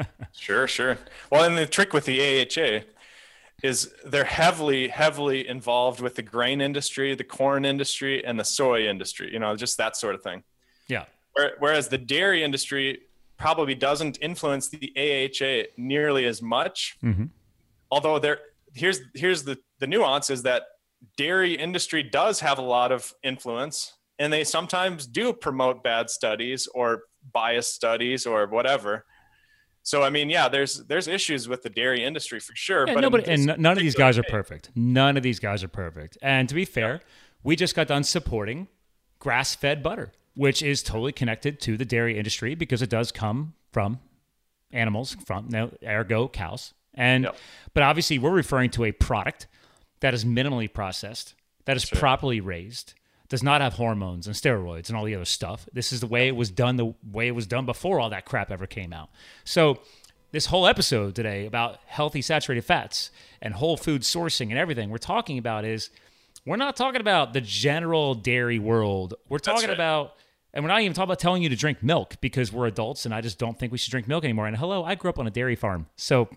Sure. Well, and the trick with the AHA is they're heavily involved with the grain industry, the corn industry, and the soy industry. Just that sort of thing. Yeah. Whereas the dairy industry probably doesn't influence the AHA nearly as much. Mm-hmm. Although here's the nuance is that dairy industry does have a lot of influence, and they sometimes do promote bad studies or biased studies or whatever. So, I mean, there's issues with the dairy industry for sure. Yeah, but none of these guys are perfect. None of these guys are perfect. And to be fair, we just got done supporting grass-fed butter, which is totally connected to the dairy industry because it does come from animals, ergo cows. But obviously, we're referring to a product that is minimally processed, that is properly raised, does not have hormones and steroids and all the other stuff. This is the way it was done before all that crap ever came out. So this whole episode today about healthy saturated fats and whole food sourcing and everything we're talking about is we're not talking about the general dairy world. We're talking about, and we're not even talking about telling you to drink milk because we're adults and I just don't think we should drink milk anymore. And hello, I grew up on a dairy farm. So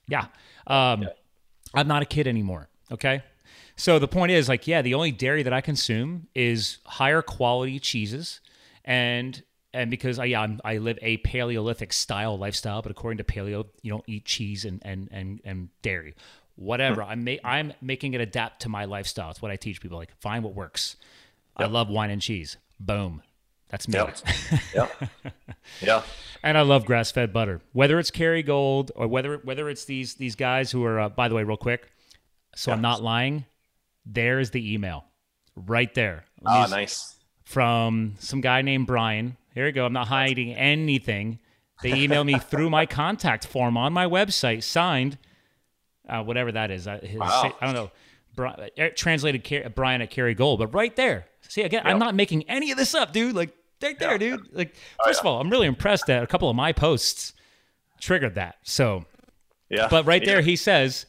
I'm not a kid anymore. Okay. So the point is the only dairy that I consume is higher quality cheeses and because I live a Paleolithic style lifestyle, but according to paleo, you don't eat cheese and dairy, whatever. I'm making it adapt to my lifestyle. It's what I teach people. Like find what works. Yep. I love wine and cheese. Boom. That's me. Yeah. And I love grass-fed butter, whether it's Kerrygold or whether it's these guys who are, by the way, real quick. So I'm not lying. There's the email right there. Nice. From some guy named Brian. Here we go. I'm not hiding anything. They emailed me through my contact form on my website, signed, whatever that is. I don't know. Translated Brian at Kerrygold, but right there. See, again, I'm not making any of this up, dude. Like, right there, dude. Like, first of all, I'm really impressed that a couple of my posts triggered that. So, but right there, he says,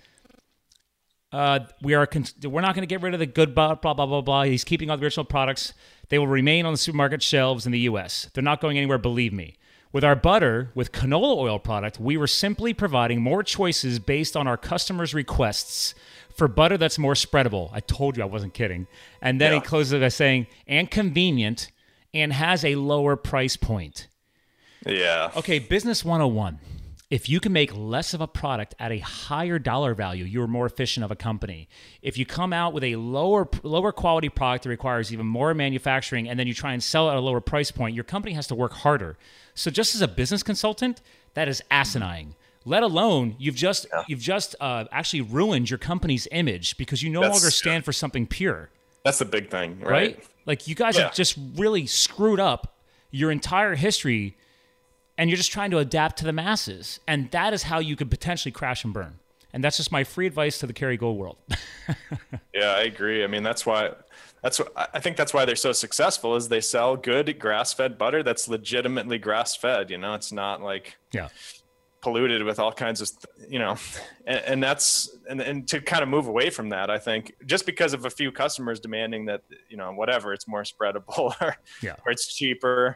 we're not going to get rid of the good blah, blah, blah, blah, blah. He's keeping all the original products. They will remain on the supermarket shelves in the U.S. They're not going anywhere, believe me. With our butter, with canola oil product, we were simply providing more choices based on our customers' requests for butter that's more spreadable. I told you I wasn't kidding. And then he closes it by saying, and convenient, and has a lower price point. Yeah. Okay, business 101. If you can make less of a product at a higher dollar value, you're more efficient of a company. If you come out with a lower quality product that requires even more manufacturing, and then you try and sell it at a lower price point, your company has to work harder. So just as a business consultant, that is asinine. Let alone you've just actually ruined your company's image because you no longer stand for something pure. That's the big thing, right? Like you guys have just really screwed up your entire history. And you're just trying to adapt to the masses. And that is how you could potentially crash and burn. And that's just my free advice to the Kerrygold world. Yeah, I agree. I mean, I think that's why they're so successful is they sell good grass-fed butter that's legitimately grass-fed. It's not like polluted with all kinds of, and that's, and to kind of move away from that, I think just because of a few customers demanding that, whatever, it's more spreadable or it's cheaper,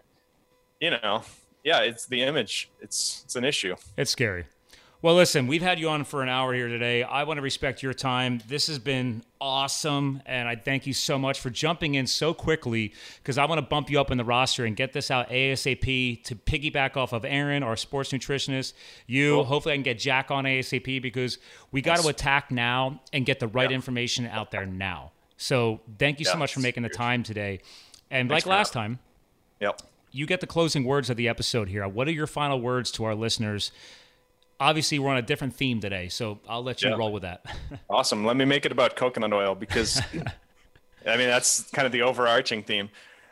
yeah, it's the image. It's an issue. It's scary. Well, listen, we've had you on for an hour here today. I want to respect your time. This has been awesome, and I thank you so much for jumping in so quickly because I want to bump you up in the roster and get this out ASAP to piggyback off of Aaron, our sports nutritionist. Hopefully I can get Jack on ASAP because we got to attack now and get the right information out there now. So thank you so much for making the time today. And like last time, you get the closing words of the episode here. What are your final words to our listeners? Obviously, we're on a different theme today, so I'll let you roll with that. Awesome. Let me make it about coconut oil because, that's kind of the overarching theme.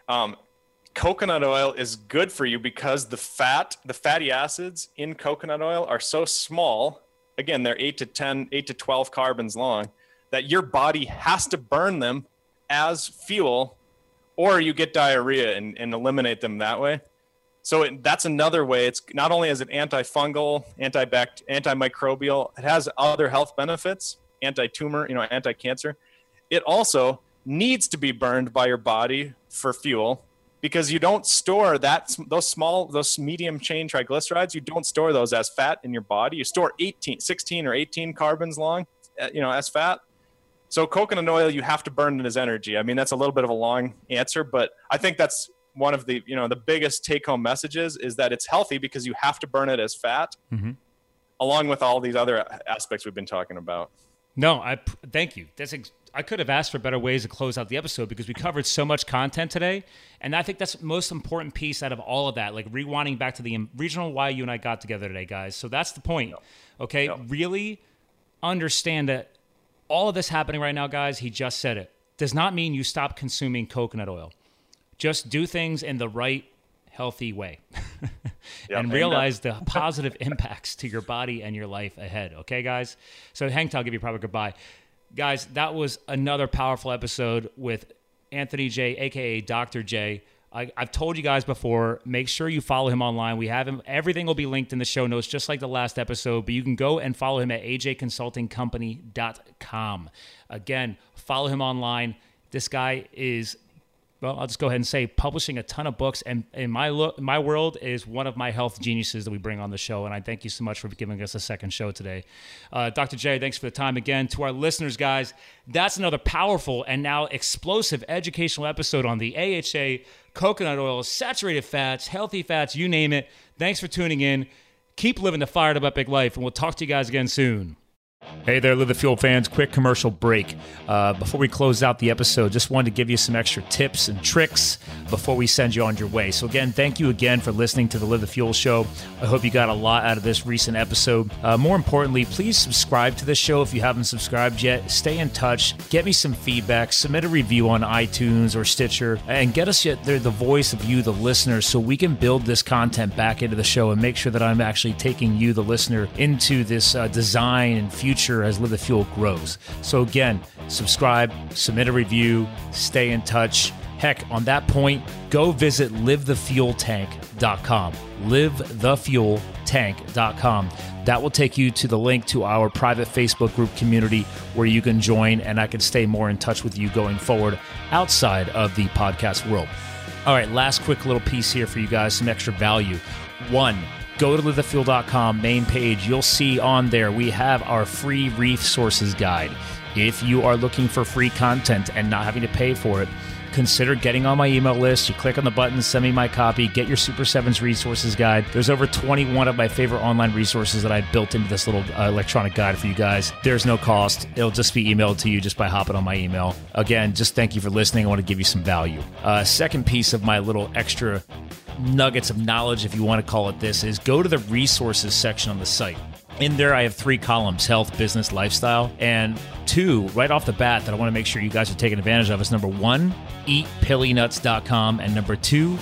Coconut oil is good for you because the fatty acids in coconut oil are so small. Again, they're 8 to 12 carbons long that your body has to burn them as fuel or you get diarrhea and eliminate them that way. So that's another way. It's not only is it antifungal, antimicrobial, it has other health benefits, anti-tumor, anti-cancer. It also needs to be burned by your body for fuel because you don't store those medium chain triglycerides. You don't store those as fat in your body. You store 16 or 18 carbons long, as fat. So coconut oil, you have to burn it as energy. That's a little bit of a long answer, but I think that's one of the, the biggest take home messages is that it's healthy because you have to burn it as fat along with all these other aspects we've been talking about. No, thank you. I could have asked for better ways to close out the episode because we covered so much content today. And I think that's the most important piece out of all of that, like rewinding back to the regional why you and I got together today, guys. So that's the point. Okay. Really understand that all of this happening right now, guys, he just said it, does not mean you stop consuming coconut oil. Just do things in the right, healthy way and realize the positive impacts to your body and your life ahead. Okay, guys? So Hank, I'll give you a proper goodbye. Guys, that was another powerful episode with Anthony J, a.k.a. Dr. J. I've told you guys before, make sure you follow him online. We have him. Everything will be linked in the show notes, just like the last episode. But you can go and follow him at ajconsultingcompany.com. Again, follow him online. This guy is, well, I'll just go ahead and say, publishing a ton of books. And in my world is one of my health geniuses that we bring on the show. And I thank you so much for giving us a second show today. Dr. J, thanks for the time again. To our listeners, guys, that's another powerful and now explosive educational episode on the AHA, coconut oil, saturated fats, healthy fats, you name it. Thanks for tuning in. Keep living the fired up epic life, and we'll talk to you guys again soon. Hey there, Live the Fuel fans. Quick commercial break. Before we close out the episode, just wanted to give you some extra tips and tricks before we send you on your way. So again, thank you again for listening to the Live the Fuel show. I hope you got a lot out of this recent episode. More importantly, please subscribe to this show if you haven't subscribed yet. Stay in touch. Get me some feedback. Submit a review on iTunes or Stitcher. And get us the voice of you, the listeners, so we can build this content back into the show and make sure that I'm actually taking you, the listener, into this design and future as Live the Fuel grows. So again, subscribe, submit a review, stay in touch. Heck, on that point, go visit livethefueltank.com. livethefueltank.com. That will take you to the link to our private Facebook group community where you can join and I can stay more in touch with you going forward outside of the podcast world. All right, last quick little piece here for you guys, some extra value. One, go to livethefuel.com main page. You'll see on there we have our free resources guide. If you are looking for free content and not having to pay for it, consider getting on my email list. You click on the button, send me my copy, get your Super 7s resources guide. There's over 21 of my favorite online resources that I built into this little electronic guide for you guys. There's no cost. It'll just be emailed to you just by hopping on my email. Again, just thank you for listening. I want to give you some value. Second piece of my little extra nuggets of knowledge, if you want to call it this, is go to the resources section on the site. In there, I have 3 columns: health, business, lifestyle. And 2, right off the bat, that I want to make sure you guys are taking advantage of is number 1, eatpillynuts.com, and number 2,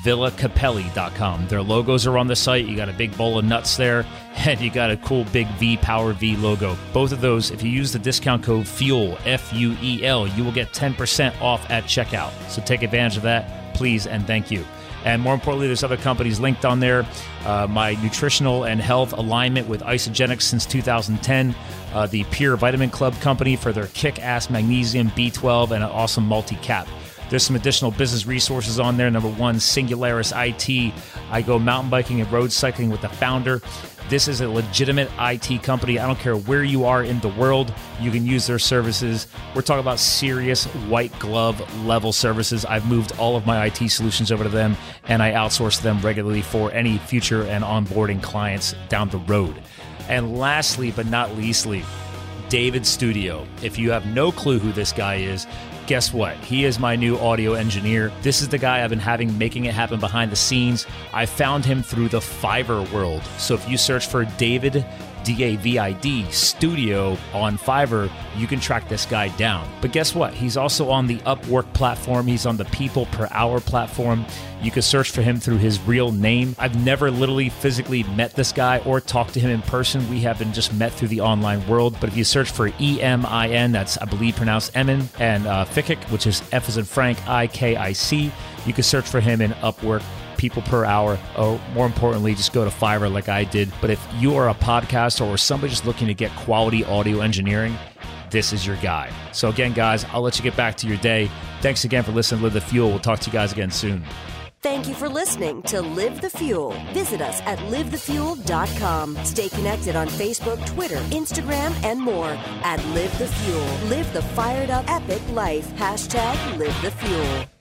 villacapelli.com. Their logos are on the site. You got a big bowl of nuts there, and you got a cool big Power V logo. Both of those, if you use the discount code FUEL, F-U-E-L, you will get 10% off at checkout. So take advantage of that, please, and thank you. And more importantly, there's other companies linked on there. My nutritional and health alignment with Isogenics since 2010. The Pure Vitamin Club company for their kick-ass magnesium, B12, and an awesome multi-cap. There's some additional business resources on there. Number 1, Singularis IT. I go mountain biking and road cycling with the founder. This is a legitimate IT company. I don't care where you are in the world, you can use their services. We're talking about serious white glove level services. I've moved all of my IT solutions over to them, and I outsource them regularly for any future and onboarding clients down the road. And lastly, but not leastly, David Studio. If you have no clue who this guy is, guess what? He is my new audio engineer. This is the guy I've been making it happen behind the scenes. I found him through the Fiverr world. So if you search for David, D-A-V-I-D, Studio on Fiverr, you can track this guy down. But guess what? He's also on the Upwork platform. He's on the People Per Hour platform. You can search for him through his real name. I've never literally physically met this guy or talked to him in person. We have been just met through the online world. But if you search for E-M-I-N, that's I believe pronounced Emin, and Fikic, which is F as in Frank, I-K-I-C, you can search for him in Upwork. People Per Hour, or more importantly, just go to Fiverr like I did. But if you are a podcaster or somebody just looking to get quality audio engineering, this is your guy. So again, guys, I'll let you get back to your day. Thanks again for listening to Live the Fuel. We'll talk to you guys again soon. Thank you for listening to Live the Fuel. Visit us at livethefuel.com. Stay connected on Facebook, Twitter, Instagram, and more at Live the Fuel. Live the fired up epic life. #LiveTheFuel.